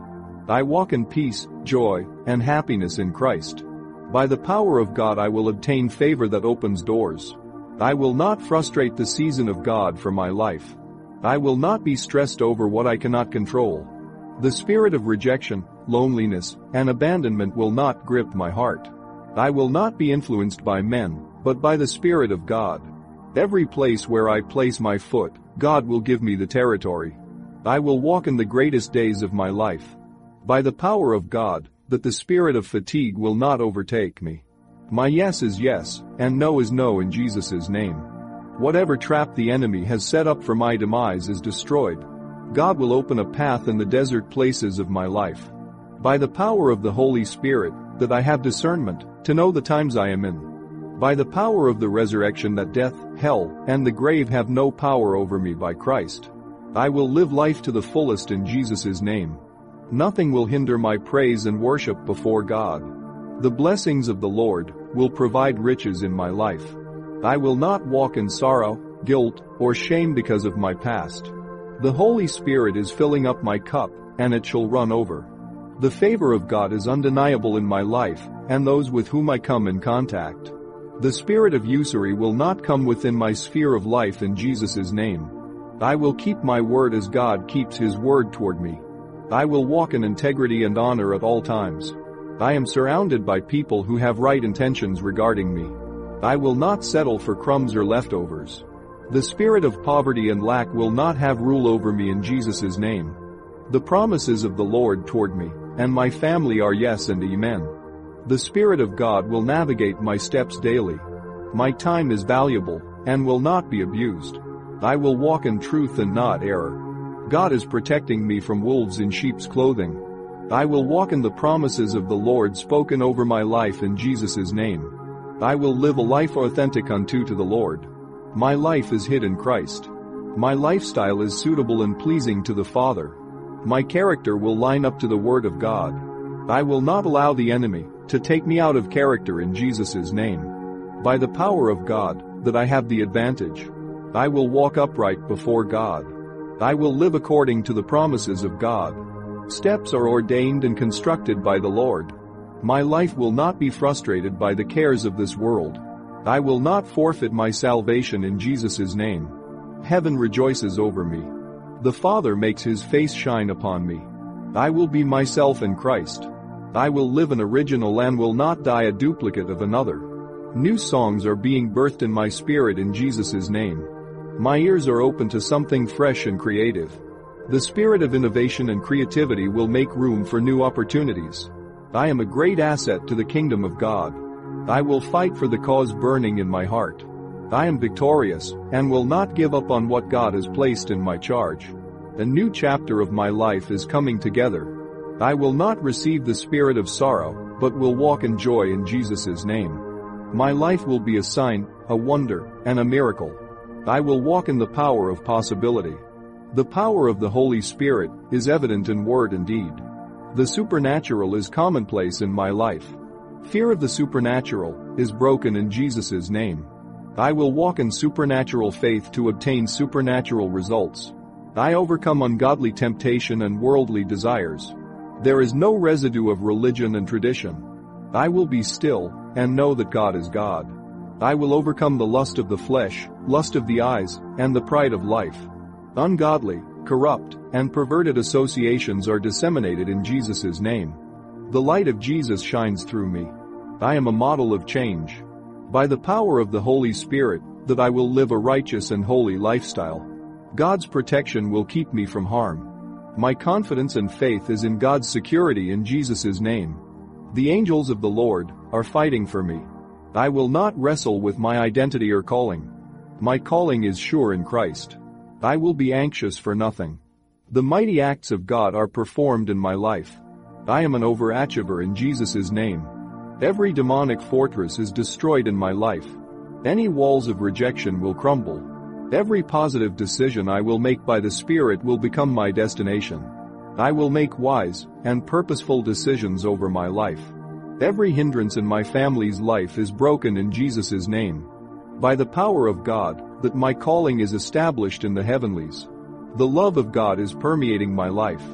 I walk in peace, joy, and happiness in Christ. By the power of God I will obtain favor that opens doors. I will not frustrate the season of God for my life. I will not be stressed over what I cannot control. The spirit of rejection, loneliness, and abandonment will not grip my heart. I will not be influenced by men, but by the Spirit of God. Every place where I place my foot, God will give me the territory. I will walk in the greatest days of my life. By the power of God, that the spirit of fatigue will not overtake me. My yes is yes, and no is no in Jesus' name. Whatever trap the enemy has set up for my demise is destroyed. God will open a path in the desert places of my life. By the power of the Holy Spirit, that I have discernment, to know the times I am in. By the power of the resurrection that death, hell, and the grave have no power over me by Christ. I will live life to the fullest in Jesus' name. Nothing will hinder my praise and worship before God. The blessings of the Lord will provide riches in my life. I will not walk in sorrow, guilt, or shame because of my past. The Holy Spirit is filling up my cup, and it shall run over. The favor of God is undeniable in my life, and those with whom I come in contact. The spirit of usury will not come within my sphere of life in Jesus' name. I will keep my word as God keeps his word toward me. I will walk in integrity and honor at all times. I am surrounded by people who have right intentions regarding me. I will not settle for crumbs or leftovers. The spirit of poverty and lack will not have rule over me in Jesus' name. The promises of the Lord toward me and my family are yes and amen. The Spirit of God will navigate my steps daily. My time is valuable and will not be abused. I will walk in truth and not error. God is protecting me from wolves in sheep's clothing. I will walk in the promises of the Lord spoken over my life in Jesus' name. I will live a life authentic unto to the Lord. My life is hid in Christ. My lifestyle is suitable and pleasing to the Father. My character will line up to the Word of God. I will not allow the enemy to take me out of character in Jesus' name. By the power of God, that I have the advantage. I will walk upright before God. I will live according to the promises of God. Steps are ordained and constructed by the Lord. My life will not be frustrated by the cares of this world. I will not forfeit my salvation in Jesus' name. Heaven rejoices over me. The Father makes his face shine upon me. I will be myself in Christ. I will live an original and will not die a duplicate of another. New songs are being birthed in my spirit in Jesus' name. My ears are open to something fresh and creative. The spirit of innovation and creativity will make room for new opportunities. I am a great asset to the kingdom of God. I will fight for the cause burning in my heart. I am victorious and will not give up on what God has placed in my charge. A new chapter of my life is coming together. I will not receive the spirit of sorrow, but will walk in joy in Jesus' name. My life will be a sign, a wonder, and a miracle. I will walk in the power of possibility. The power of the Holy Spirit is evident in word and deed. The supernatural is commonplace in my life. Fear of the supernatural is broken in Jesus' name. I will walk in supernatural faith to obtain supernatural results. I overcome ungodly temptation and worldly desires. There is no residue of religion and tradition. I will be still and know that God is God. I will overcome the lust of the flesh, lust of the eyes, and the pride of life. Ungodly, corrupt, and perverted associations are disseminated in Jesus' name. The light of Jesus shines through me. I am a model of change. By the power of the Holy Spirit, that I will live a righteous and holy lifestyle. God's protection will keep me from harm. My confidence and faith is in God's security in Jesus' name. The angels of the Lord are fighting for me. I will not wrestle with my identity or calling. My calling is sure in Christ. I will be anxious for nothing. The mighty acts of God are performed in my life. I am an overachiever in Jesus' name. Every demonic fortress is destroyed in my life. Any walls of rejection will crumble. Every positive decision I will make by the Spirit will become my destination. I will make wise and purposeful decisions over my life. Every hindrance in my family's life is broken in Jesus' name. By the power of God, that my calling is established in the heavenlies. The love of God is permeating my life.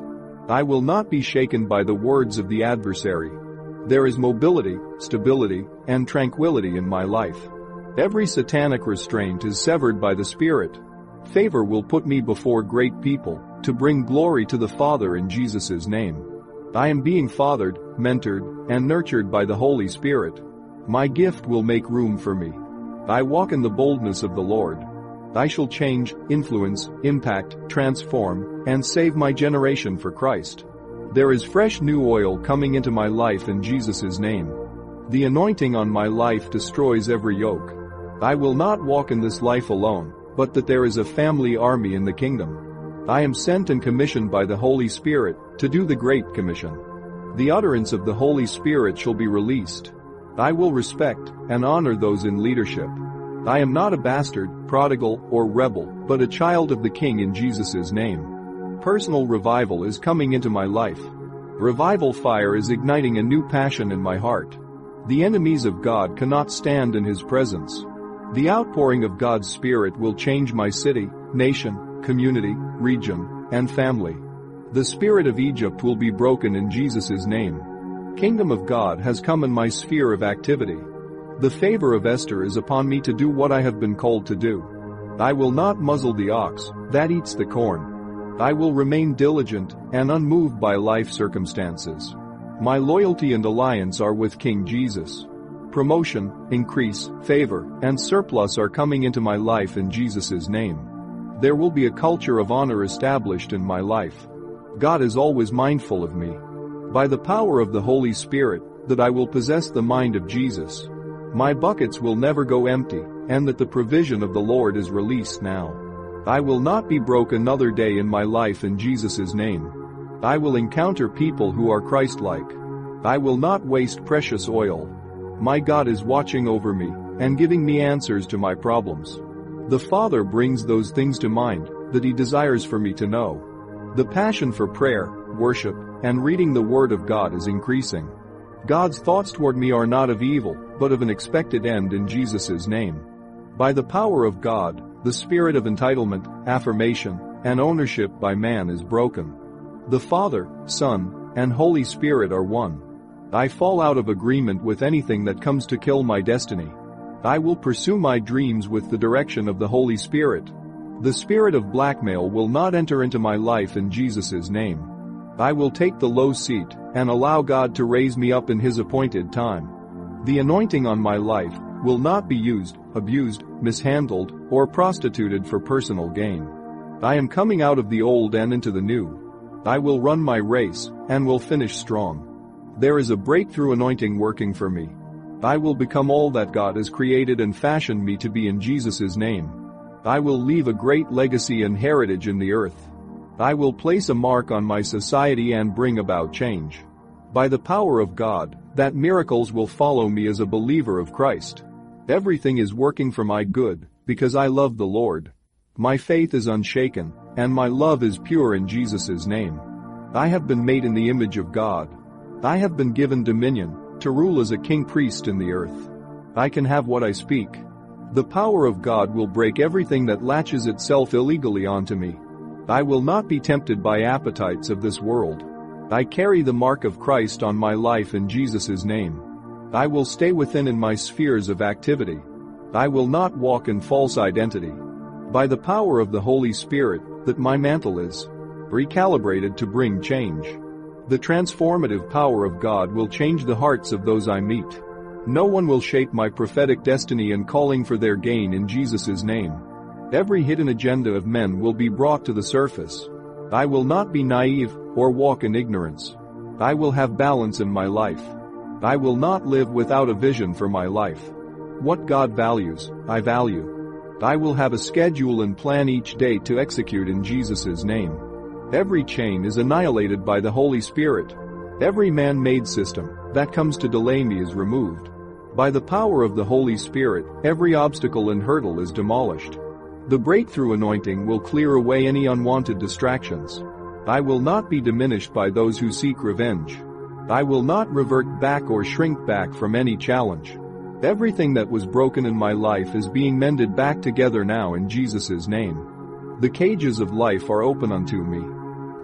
I will not be shaken by the words of the adversary. There is mobility, stability, and tranquility in my life. Every satanic restraint is severed by the Spirit. Favor will put me before great people, to bring glory to the Father in Jesus' name. I am being fathered, mentored, and nurtured by the Holy Spirit. My gift will make room for me. I walk in the boldness of the Lord. I shall change, influence, impact, transform, and save my generation for Christ. There is fresh new oil coming into my life in Jesus' name. The anointing on my life destroys every yoke. I will not walk in this life alone, but that there is a family army in the kingdom. I am sent and commissioned by the Holy Spirit to do the Great Commission. The utterance of the Holy Spirit shall be released. I will respect and honor those in leadership. I am not a bastard, prodigal, or rebel, but a child of the King in Jesus' name. Personal revival is coming into my life. Revival fire is igniting a new passion in my heart. The enemies of God cannot stand in His presence. The outpouring of God's Spirit will change my city, nation, community, region, and family. The spirit of Egypt will be broken in Jesus' name. Kingdom of God has come in my sphere of activity. The favor of Esther is upon me to do what I have been called to do. I will not muzzle the ox that eats the corn. I will remain diligent and unmoved by life circumstances. My loyalty and alliance are with King Jesus. Promotion, increase, favor, and surplus are coming into my life in Jesus' name. There will be a culture of honor established in my life. God is always mindful of me. By the power of the Holy Spirit, that I will possess the mind of Jesus. My buckets will never go empty, and that the provision of the Lord is released now. I will not be broke another day in my life in Jesus' name. I will encounter people who are Christ-like. I will not waste precious oil. My God is watching over me and giving me answers to my problems. The Father brings those things to mind that He desires for me to know. The passion for prayer, worship, and reading the Word of God is increasing. God's thoughts toward me are not of evil, but of an expected end in Jesus' name. By the power of God, the spirit of entitlement, affirmation, and ownership by man is broken. The Father, Son, and Holy Spirit are one. I fall out of agreement with anything that comes to kill my destiny. I will pursue my dreams with the direction of the Holy Spirit. The spirit of blackmail will not enter into my life in Jesus' name. I will take the low seat and allow God to raise me up in His appointed time. The anointing on my life will not be used, abused, mishandled, or prostituted for personal gain. I am coming out of the old and into the new. I will run my race and will finish strong. There is a breakthrough anointing working for me. I will become all that God has created and fashioned me to be in Jesus' name. I will leave a great legacy and heritage in the earth. I will place a mark on my society and bring about change. By the power of God, that miracles will follow me as a believer of Christ. Everything is working for my good, because I love the Lord. My faith is unshaken, and my love is pure in Jesus' name. I have been made in the image of God. I have been given dominion to rule as a king priest in the earth. I can have what I speak. The power of God will break everything that latches itself illegally onto me. I will not be tempted by appetites of this world. I carry the mark of Christ on my life in Jesus' name. I will stay within in my spheres of activity. I will not walk in false identity. By the power of the Holy Spirit, that my mantle is recalibrated to bring change. The transformative power of God will change the hearts of those I meet. No one will shape my prophetic destiny and calling for their gain in Jesus' name. Every hidden agenda of men will be brought to the surface. I will not be naive or walk in ignorance. I will have balance in my life. I will not live without a vision for my life. What God values, I value. I will have a schedule and plan each day to execute in Jesus' name. Every chain is annihilated by the Holy Spirit. Every man-made system that comes to delay me is removed. By the power of the Holy Spirit, every obstacle and hurdle is demolished. The breakthrough anointing will clear away any unwanted distractions. I will not be diminished by those who seek revenge. I will not revert back or shrink back from any challenge. Everything that was broken in my life is being mended back together now in Jesus' name. The cages of life are open unto me.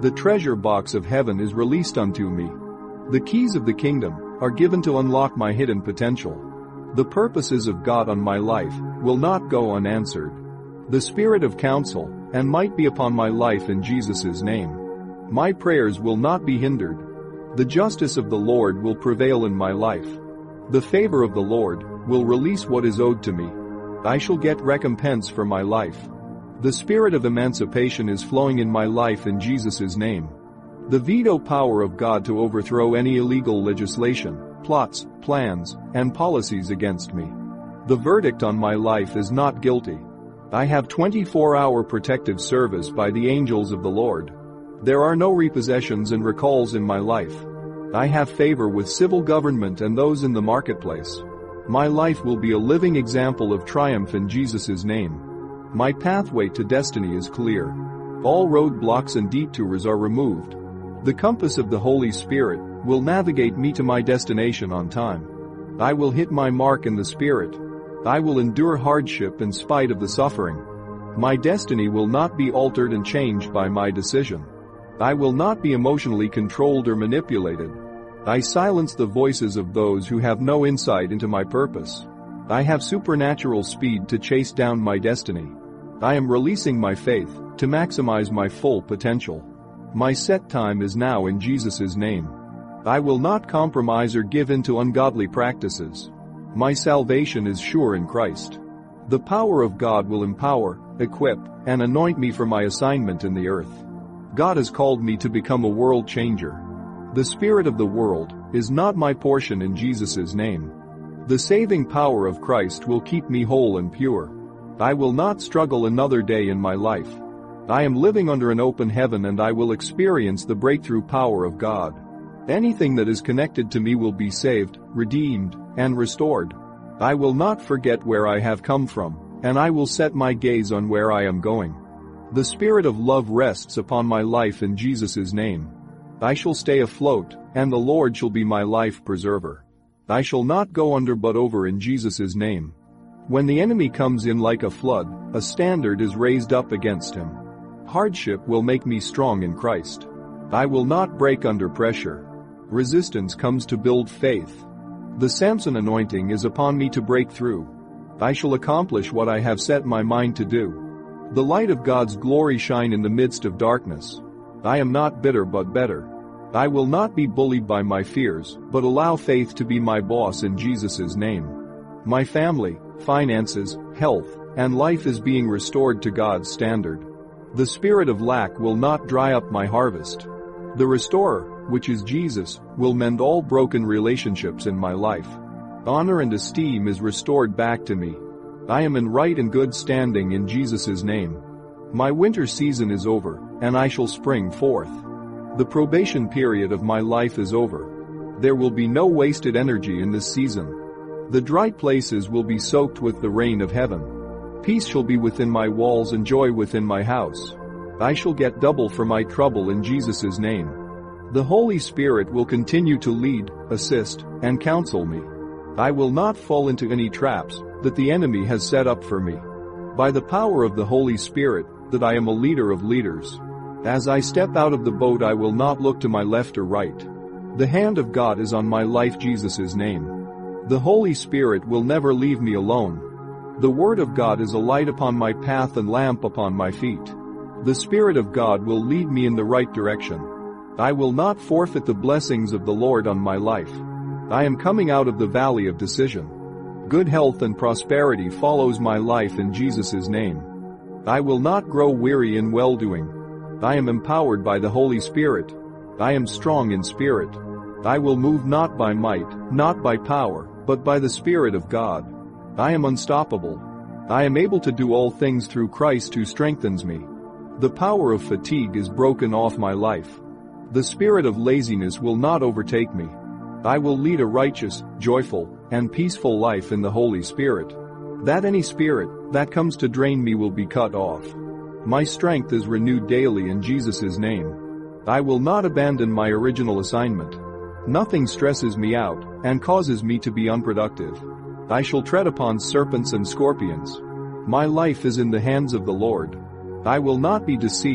The treasure box of heaven is released unto me. The keys of the kingdom are given to unlock my hidden potential. The purposes of God on my life will not go unanswered. The spirit of counsel and might be upon my life in Jesus' name. My prayers will not be hindered. The justice of the Lord will prevail in my life. The favor of the Lord will release what is owed to me. I shall get recompense for my life. The spirit of emancipation is flowing in my life in Jesus' name. The veto power of God to overthrow any illegal legislation, plots, plans, and policies against me. The verdict on my life is not guilty. I have twenty-four hour protective service by the angels of the Lord. There are no repossessions and recalls in my life. I have favor with civil government and those in the marketplace. My life will be a living example of triumph in Jesus' name. My pathway to destiny is clear. All roadblocks and detours are removed. The compass of the Holy Spirit will navigate me to my destination on time. I will hit my mark in the Spirit. I will endure hardship in spite of the suffering. My destiny will not be altered and changed by my decision. I will not be emotionally controlled or manipulated. I silence the voices of those who have no insight into my purpose. I have supernatural speed to chase down my destiny. I am releasing my faith to maximize my full potential. My set time is now in Jesus' name. I will not compromise or give in to ungodly practices. My salvation is sure in Christ. The power of God will empower, equip, and anoint me for my assignment in the earth. God has called me to become a world changer. The spirit of the world is not my portion in Jesus' name. The saving power of Christ will keep me whole and pure. I will not struggle another day in my life. I am living under an open heaven and I will experience the breakthrough power of God. Anything that is connected to me will be saved, redeemed, and restored. I will not forget where I have come from, and I will set my gaze on where I am going. The spirit of love rests upon my life in Jesus' name. I shall stay afloat, and the Lord shall be my life preserver. I shall not go under but over in Jesus' name. When the enemy comes in like a flood, a standard is raised up against him. Hardship will make me strong in Christ. I will not break under pressure. Resistance comes to build faith. The Samson anointing is upon me to break through. I shall accomplish what I have set my mind to do. The light of God's glory shine in the midst of darkness. I am not bitter but better. I will not be bullied by my fears, but allow faith to be my boss in Jesus' name. My family, finances, health, and life is being restored to God's standard. The spirit of lack will not dry up my harvest. The restorer, which is Jesus, will mend all broken relationships in my life. Honor and esteem is restored back to me. I am in right and good standing in Jesus' name. My winter season is over, and I shall spring forth. The probation period of my life is over. There will be no wasted energy in this season. The dry places will be soaked with the rain of heaven. Peace shall be within my walls and joy within my house. I shall get double for my trouble in Jesus' name. The Holy Spirit will continue to lead, assist, and counsel me. I will not fall into any traps that the enemy has set up for me. By the power of the Holy Spirit, that I am a leader of leaders. As I step out of the boat I will not look to my left or right. The hand of God is on my life Jesus' name. The Holy Spirit will never leave me alone. The Word of God is a light upon my path and lamp upon my feet. The Spirit of God will lead me in the right direction. I will not forfeit the blessings of the Lord on my life. I am coming out of the valley of decision. Good health and prosperity follows my life in Jesus' name. I will not grow weary in well-doing. I am empowered by the Holy Spirit. I am strong in spirit. I will move not by might, not by power, but by the Spirit of God. I am unstoppable. I am able to do all things through Christ who strengthens me. The power of fatigue is broken off my life. The spirit of laziness will not overtake me. I will lead a righteous, joyful, and peaceful life in the Holy Spirit. That any spirit that comes to drain me will be cut off. My strength is renewed daily in Jesus' name. I will not abandon my original assignment. Nothing stresses me out and causes me to be unproductive. I shall tread upon serpents and scorpions. My life is in the hands of the Lord. I will not be deceived,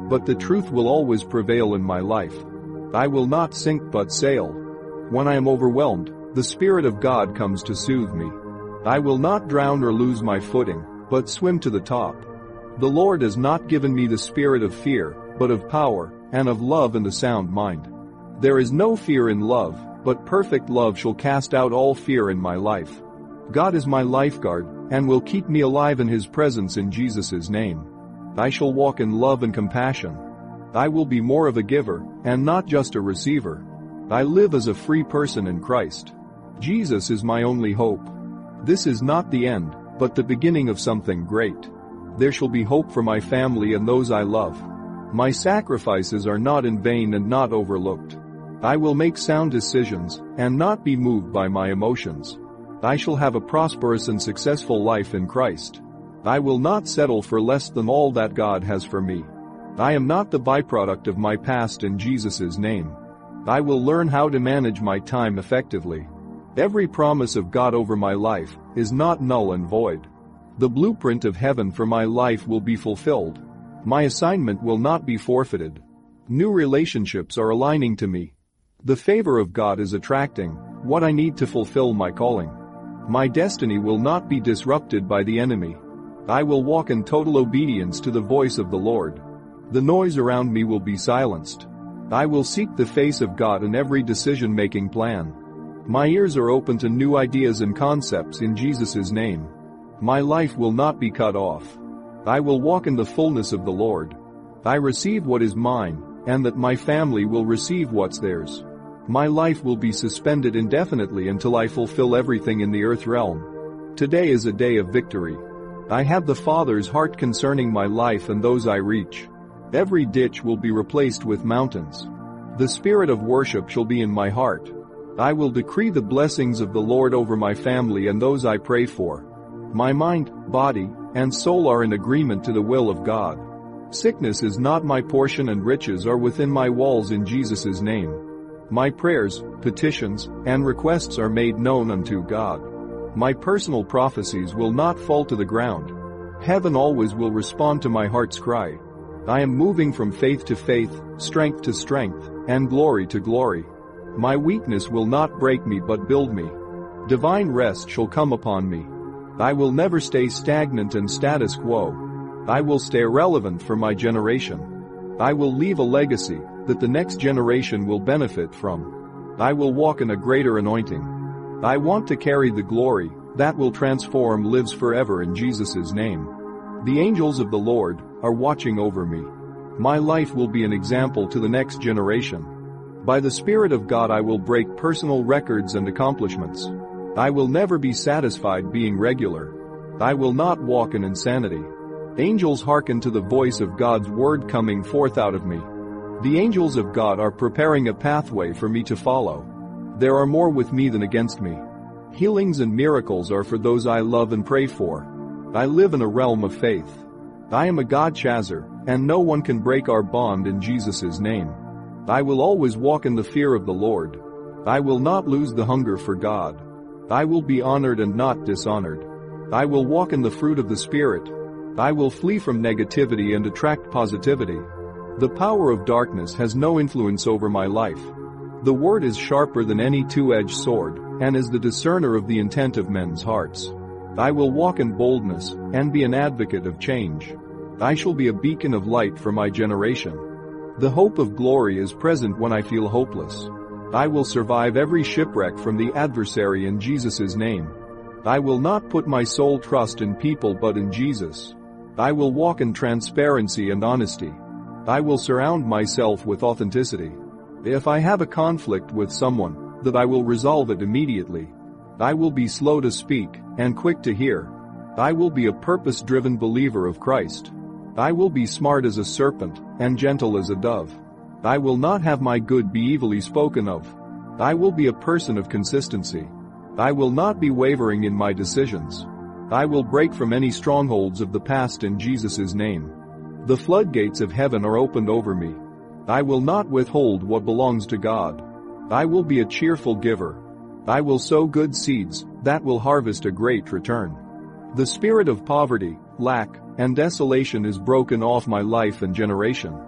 but the truth will always prevail in my life. I will not sink but sail. When I am overwhelmed, the Spirit of God comes to soothe me. I will not drown or lose my footing, but swim to the top. The Lord has not given me the spirit of fear, but of power, and of love and a sound mind. There is no fear in love, but perfect love shall cast out all fear in my life. God is my lifeguard, and will keep me alive in His presence in Jesus' name. I shall walk in love and compassion. I will be more of a giver, and not just a receiver. I live as a free person in Christ. Jesus is my only hope. This is not the end, but the beginning of something great. There shall be hope for my family and those I love. My sacrifices are not in vain and not overlooked. I will make sound decisions, and not be moved by my emotions. I shall have a prosperous and successful life in Christ. I will not settle for less than all that God has for me. I am not the byproduct of my past in Jesus' name. I will learn how to manage my time effectively. Every promise of God over my life is not null and void. The blueprint of heaven for my life will be fulfilled. My assignment will not be forfeited. New relationships are aligning to me. The favor of God is attracting what I need to fulfill my calling. My destiny will not be disrupted by the enemy. I will walk in total obedience to the voice of the Lord. The noise around me will be silenced. I will seek the face of God in every decision-making plan. My ears are open to new ideas and concepts in Jesus' name. My life will not be cut off. I will walk in the fullness of the Lord. I receive what is mine, and that my family will receive what's theirs. My life will be suspended indefinitely until I fulfill everything in the earth realm. Today is a day of victory. I have the Father's heart concerning my life and those I reach. Every ditch will be replaced with mountains. The spirit of worship shall be in my heart. I will decree the blessings of the Lord over my family and those I pray for. My mind, body, and soul are in agreement to the will of God. Sickness is not my portion and riches are within my walls in Jesus' name. My prayers, petitions, and requests are made known unto God. My personal prophecies will not fall to the ground. Heaven always will respond to my heart's cry. I am moving from faith to faith, strength to strength, and glory to glory. My weakness will not break me but build me. Divine rest shall come upon me. I will never stay stagnant and status quo. I will stay relevant for my generation. I will leave a legacy that the next generation will benefit from. I will walk in a greater anointing. I want to carry the glory that will transform lives forever in Jesus' name. The angels of the Lord are watching over me. My life will be an example to the next generation. By the Spirit of God I will break personal records and accomplishments. I will never be satisfied being regular. I will not walk in insanity. Angels hearken to the voice of God's word coming forth out of me. The angels of God are preparing a pathway for me to follow. There are more with me than against me. Healings and miracles are for those I love and pray for. I live in a realm of faith. I am a God chaser, and no one can break our bond in Jesus' name. I will always walk in the fear of the Lord. I will not lose the hunger for God. I will be honored and not dishonored. I will walk in the fruit of the Spirit. I will flee from negativity and attract positivity. The power of darkness has no influence over my life. The word is sharper than any two-edged sword, and is the discerner of the intent of men's hearts. I will walk in boldness, and be an advocate of change. I shall be a beacon of light for my generation. The hope of glory is present when I feel hopeless. I will survive every shipwreck from the adversary in Jesus' name. I will not put my sole trust in people but in Jesus. I will walk in transparency and honesty. I will surround myself with authenticity. If I have a conflict with someone, that I will resolve it immediately. I will be slow to speak, and quick to hear. I will be a purpose-driven believer of Christ. I will be smart as a serpent, and gentle as a dove. I will not have my good be evilly spoken of. I will be a person of consistency. I will not be wavering in my decisions. I will break from any strongholds of the past in Jesus' name. The floodgates of heaven are opened over me. I will not withhold what belongs to God. I will be a cheerful giver. I will sow good seeds that will harvest a great return. The spirit of poverty, lack, and desolation is broken off my life and generation.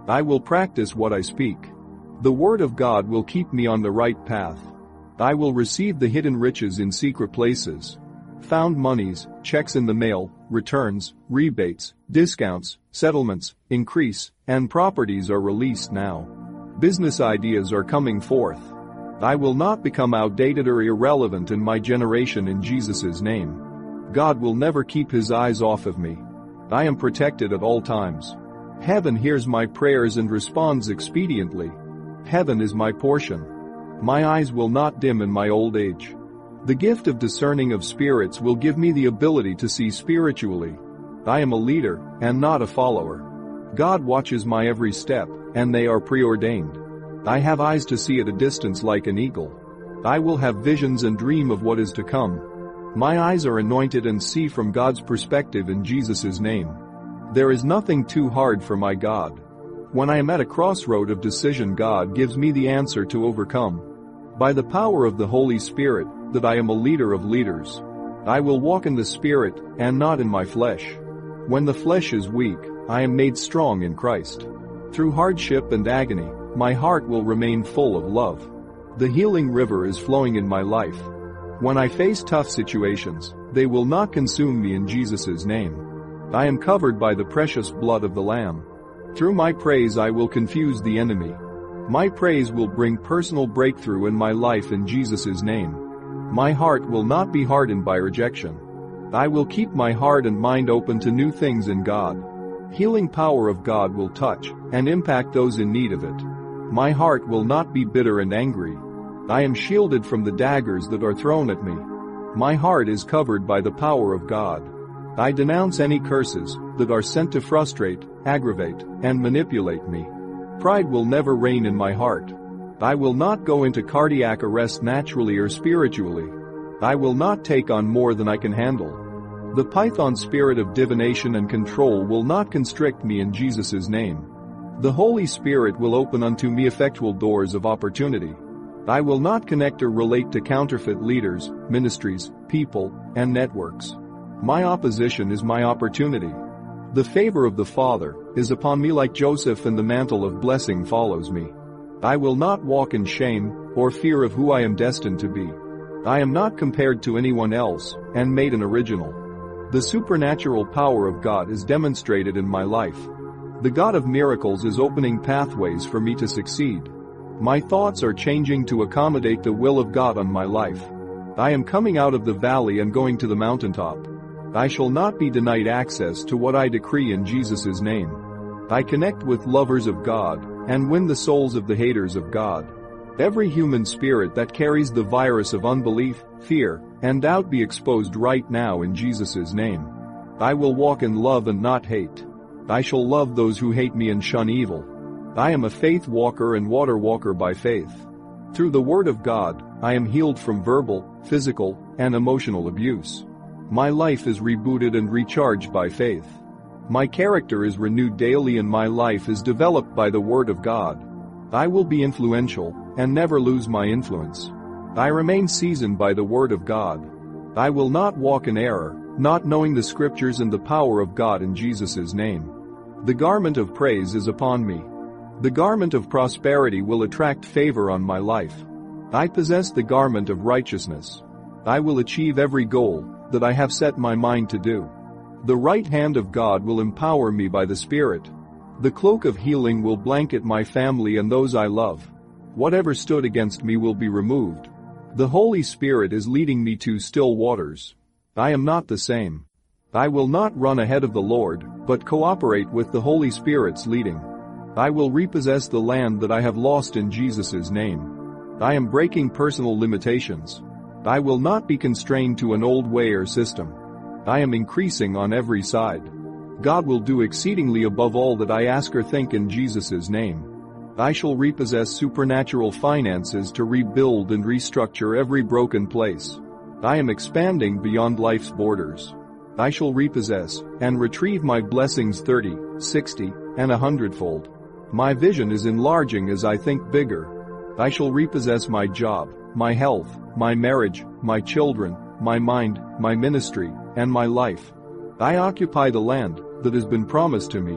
I will practice what I speak. The word of God will keep me on the right path. I will receive the hidden riches in secret places. Found monies, checks in the mail, returns, rebates, discounts, settlements, increase, and properties are released now. Business ideas are coming forth. I will not become outdated or irrelevant in my generation in Jesus' name. God will never keep his eyes off of me. I am protected at all times. Heaven hears my prayers and responds expediently. Heaven is my portion. My eyes will not dim in my old age. The gift of discerning of spirits will give me the ability to see spiritually. I am a leader and not a follower. God watches my every step, and they are preordained. I have eyes to see at a distance like an eagle. I will have visions and dream of what is to come. My eyes are anointed and see from God's perspective in Jesus' name. There is nothing too hard for my God. When I am at a crossroad of decision, God gives me the answer to overcome. By the power of the Holy Spirit, that I am a leader of leaders. I will walk in the Spirit and not in my flesh. When the flesh is weak, I am made strong in Christ. Through hardship and agony, my heart will remain full of love. The healing river is flowing in my life. When I face tough situations, they will not consume me in Jesus' name. I am covered by the precious blood of the Lamb. Through my praise I will confuse the enemy. My praise will bring personal breakthrough in my life in Jesus' name. My heart will not be hardened by rejection. I will keep my heart and mind open to new things in God. Healing power of God will touch and impact those in need of it. My heart will not be bitter and angry. I am shielded from the daggers that are thrown at me. My heart is covered by the power of God. I denounce any curses that are sent to frustrate, aggravate, and manipulate me. Pride will never reign in my heart. I will not go into cardiac arrest naturally or spiritually. I will not take on more than I can handle. The python spirit of divination and control will not constrict me in Jesus' name. The Holy Spirit will open unto me effectual doors of opportunity. I will not connect or relate to counterfeit leaders, ministries, people, and networks. My opposition is my opportunity. The favor of the Father is upon me like Joseph, and the mantle of blessing follows me. I will not walk in shame or fear of who I am destined to be. I am not compared to anyone else and made an original. The supernatural power of God is demonstrated in my life. The God of miracles is opening pathways for me to succeed. My thoughts are changing to accommodate the will of God on my life. I am coming out of the valley and going to the mountaintop. I shall not be denied access to what I decree in Jesus' name. I connect with lovers of God and win the souls of the haters of God. Every human spirit that carries the virus of unbelief, fear, and doubt be exposed right now in Jesus' name. I will walk in love and not hate. I shall love those who hate me and shun evil. I am a faith walker and water walker by faith. Through the word of God, I am healed from verbal, physical, and emotional abuse. My life is rebooted and recharged by faith. My character is renewed daily and my life is developed by the word of God. I will be influential and never lose my influence. I remain seasoned by the word of God. I will not walk in error, not knowing the scriptures and the power of God in Jesus' name. The garment of praise is upon me. The garment of prosperity will attract favor on my life. I possess the garment of righteousness. I will achieve every goal that I have set my mind to do. The right hand of God will empower me by the Spirit. The cloak of healing will blanket my family and those I love. Whatever stood against me will be removed. The Holy Spirit is leading me to still waters. I am not the same. I will not run ahead of the Lord, but cooperate with the Holy Spirit's leading. I will repossess the land that I have lost in Jesus' name. I am breaking personal limitations. I will not be constrained to an old way or system. I am increasing on every side. God will do exceedingly above all that I ask or think in Jesus' name. I shall repossess supernatural finances to rebuild and restructure every broken place. I am expanding beyond life's borders. I shall repossess and retrieve my blessings thirty, sixty, and a hundredfold. My vision is enlarging as I think bigger. I shall repossess my job, my health, my marriage, my children, my mind, my ministry, and my life. I occupy the land that has been promised to me.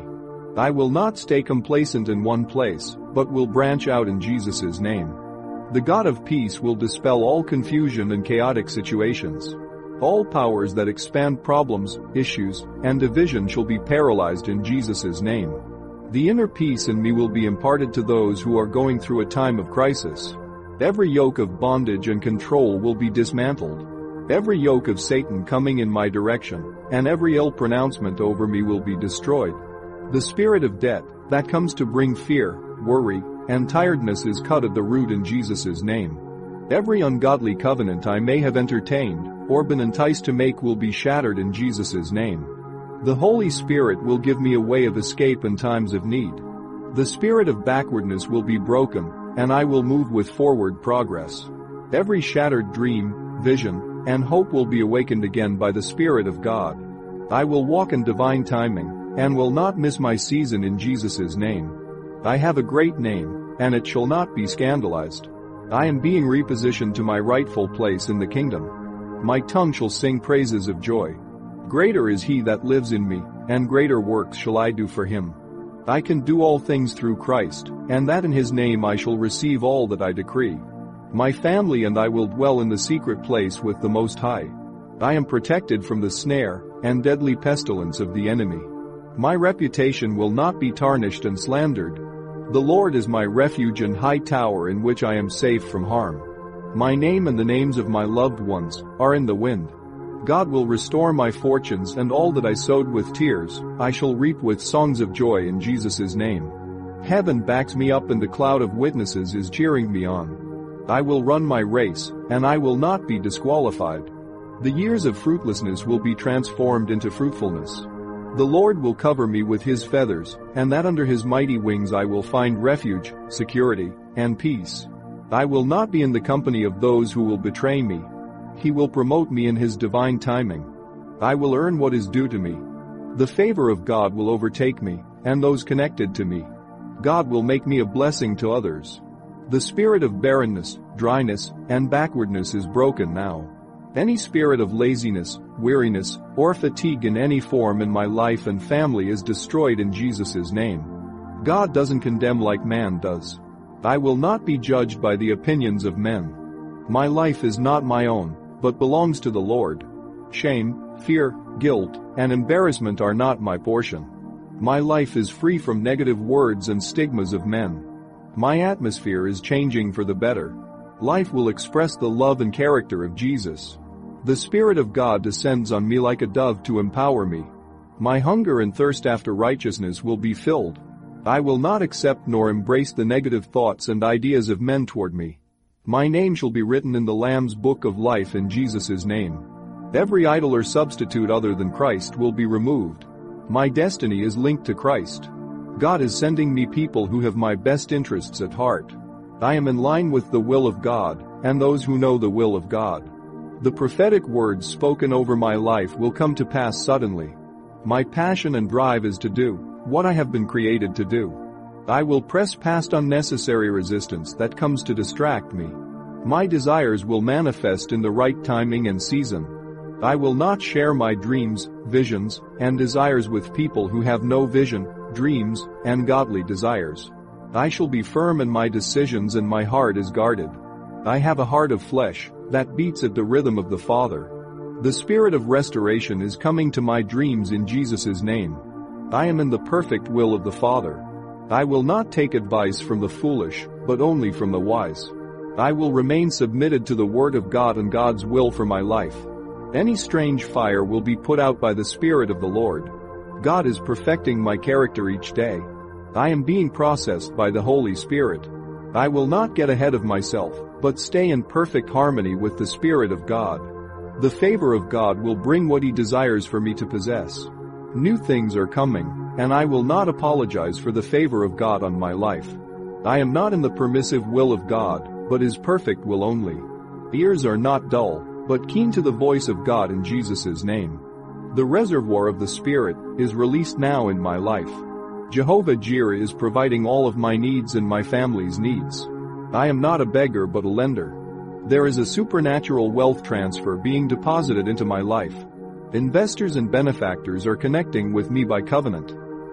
I will not stay complacent in one place, but will branch out in Jesus' name. The God of peace will dispel all confusion and chaotic situations. All powers that expand problems, issues, and division shall be paralyzed in Jesus' name. The inner peace in me will be imparted to those who are going through a time of crisis. Every yoke of bondage and control will be dismantled. Every yoke of Satan coming in my direction, and every ill pronouncement over me will be destroyed. The spirit of debt, that comes to bring fear, worry, and tiredness is cut at the root in Jesus' name. Every ungodly covenant I may have entertained, or been enticed to make will be shattered in Jesus' name. The Holy Spirit will give me a way of escape in times of need. The spirit of backwardness will be broken, and I will move with forward progress. Every shattered dream, vision, and hope will be awakened again by the Spirit of God. I will walk in divine timing, and will not miss my season in Jesus' name. I have a great name, and it shall not be scandalized. I am being repositioned to my rightful place in the kingdom. My tongue shall sing praises of joy. Greater is he that lives in me, and greater works shall I do for him. I can do all things through Christ, and that in his name I shall receive all that I decree. My family and I will dwell in the secret place with the Most High. I am protected from the snare and deadly pestilence of the enemy. My reputation will not be tarnished and slandered. The Lord is my refuge and high tower in which I am safe from harm. My name and the names of my loved ones are in the wind. God will restore my fortunes, and all that I sowed with tears, I shall reap with songs of joy in Jesus' name. Heaven backs me up and the cloud of witnesses is cheering me on. I will run my race, and I will not be disqualified. The years of fruitlessness will be transformed into fruitfulness. The Lord will cover me with his feathers, and that under his mighty wings I will find refuge, security, and peace. I will not be in the company of those who will betray me. He will promote me in his divine timing. I will earn what is due to me. The favor of God will overtake me, and those connected to me. God will make me a blessing to others. The spirit of barrenness, dryness, and backwardness is broken now. Any spirit of laziness, weariness, or fatigue in any form in my life and family is destroyed in Jesus' name. God doesn't condemn like man does. I will not be judged by the opinions of men. My life is not my own, but belongs to the Lord. Shame, fear, guilt, and embarrassment are not my portion. My life is free from negative words and stigmas of men. My atmosphere is changing for the better. Life will express the love and character of Jesus. The Spirit of God descends on me like a dove to empower me. My hunger and thirst after righteousness will be filled. I will not accept nor embrace the negative thoughts and ideas of men toward me. My name shall be written in the Lamb's book of life in Jesus' name. Every idol or substitute other than Christ will be removed. My destiny is linked to Christ. God is sending me people who have my best interests at heart. I am in line with the will of God, and those who know the will of God. The prophetic words spoken over my life will come to pass suddenly. My passion and drive is to do what I have been created to do. I will press past unnecessary resistance that comes to distract me. My desires will manifest in the right timing and season. I will not share my dreams, visions, and desires with people who have no vision, dreams, and godly desires. I shall be firm in my decisions and my heart is guarded. I have a heart of flesh that beats at the rhythm of the Father. The spirit of restoration is coming to my dreams in Jesus' name. I am in the perfect will of the Father. I will not take advice from the foolish, but only from the wise. I will remain submitted to the Word of God and God's will for my life. Any strange fire will be put out by the Spirit of the Lord. God is perfecting my character each day. I am being processed by the Holy Spirit. I will not get ahead of myself, but stay in perfect harmony with the Spirit of God. The favor of God will bring what He desires for me to possess. New things are coming, and I will not apologize for the favor of God on my life. I am not in the permissive will of God, but His perfect will only. Ears are not dull, but keen to the voice of God in Jesus' name. The reservoir of the Spirit is released now in my life. Jehovah Jireh is providing all of my needs and my family's needs. I am not a beggar but a lender. There is a supernatural wealth transfer being deposited into my life. Investors and benefactors are connecting with me by covenant.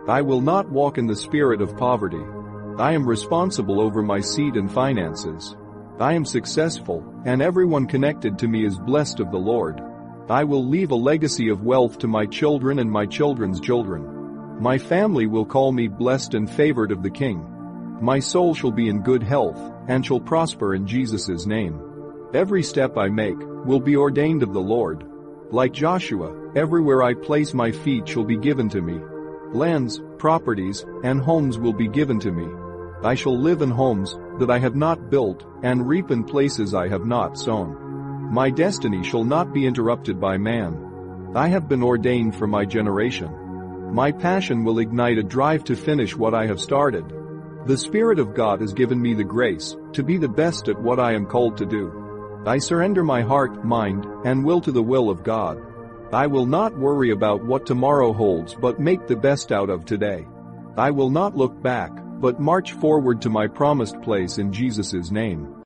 I will not walk in the spirit of poverty. I am responsible over my seed and finances. I am successful, and everyone connected to me is blessed of the Lord. I will leave a legacy of wealth to my children and my children's children. My family will call me blessed and favored of the King. My soul shall be in good health, and shall prosper in Jesus' name. Every step I make will be ordained of the Lord. Like Joshua, everywhere I place my feet shall be given to me. Lands, properties, and homes will be given to me. I shall live in homes that I have not built, and reap in places I have not sown. My destiny shall not be interrupted by man. I have been ordained for my generation. My passion will ignite a drive to finish what I have started. The Spirit of God has given me the grace to be the best at what I am called to do. I surrender my heart, mind, and will to the will of God. I will not worry about what tomorrow holds but make the best out of today. I will not look back, but march forward to my promised place in Jesus' name.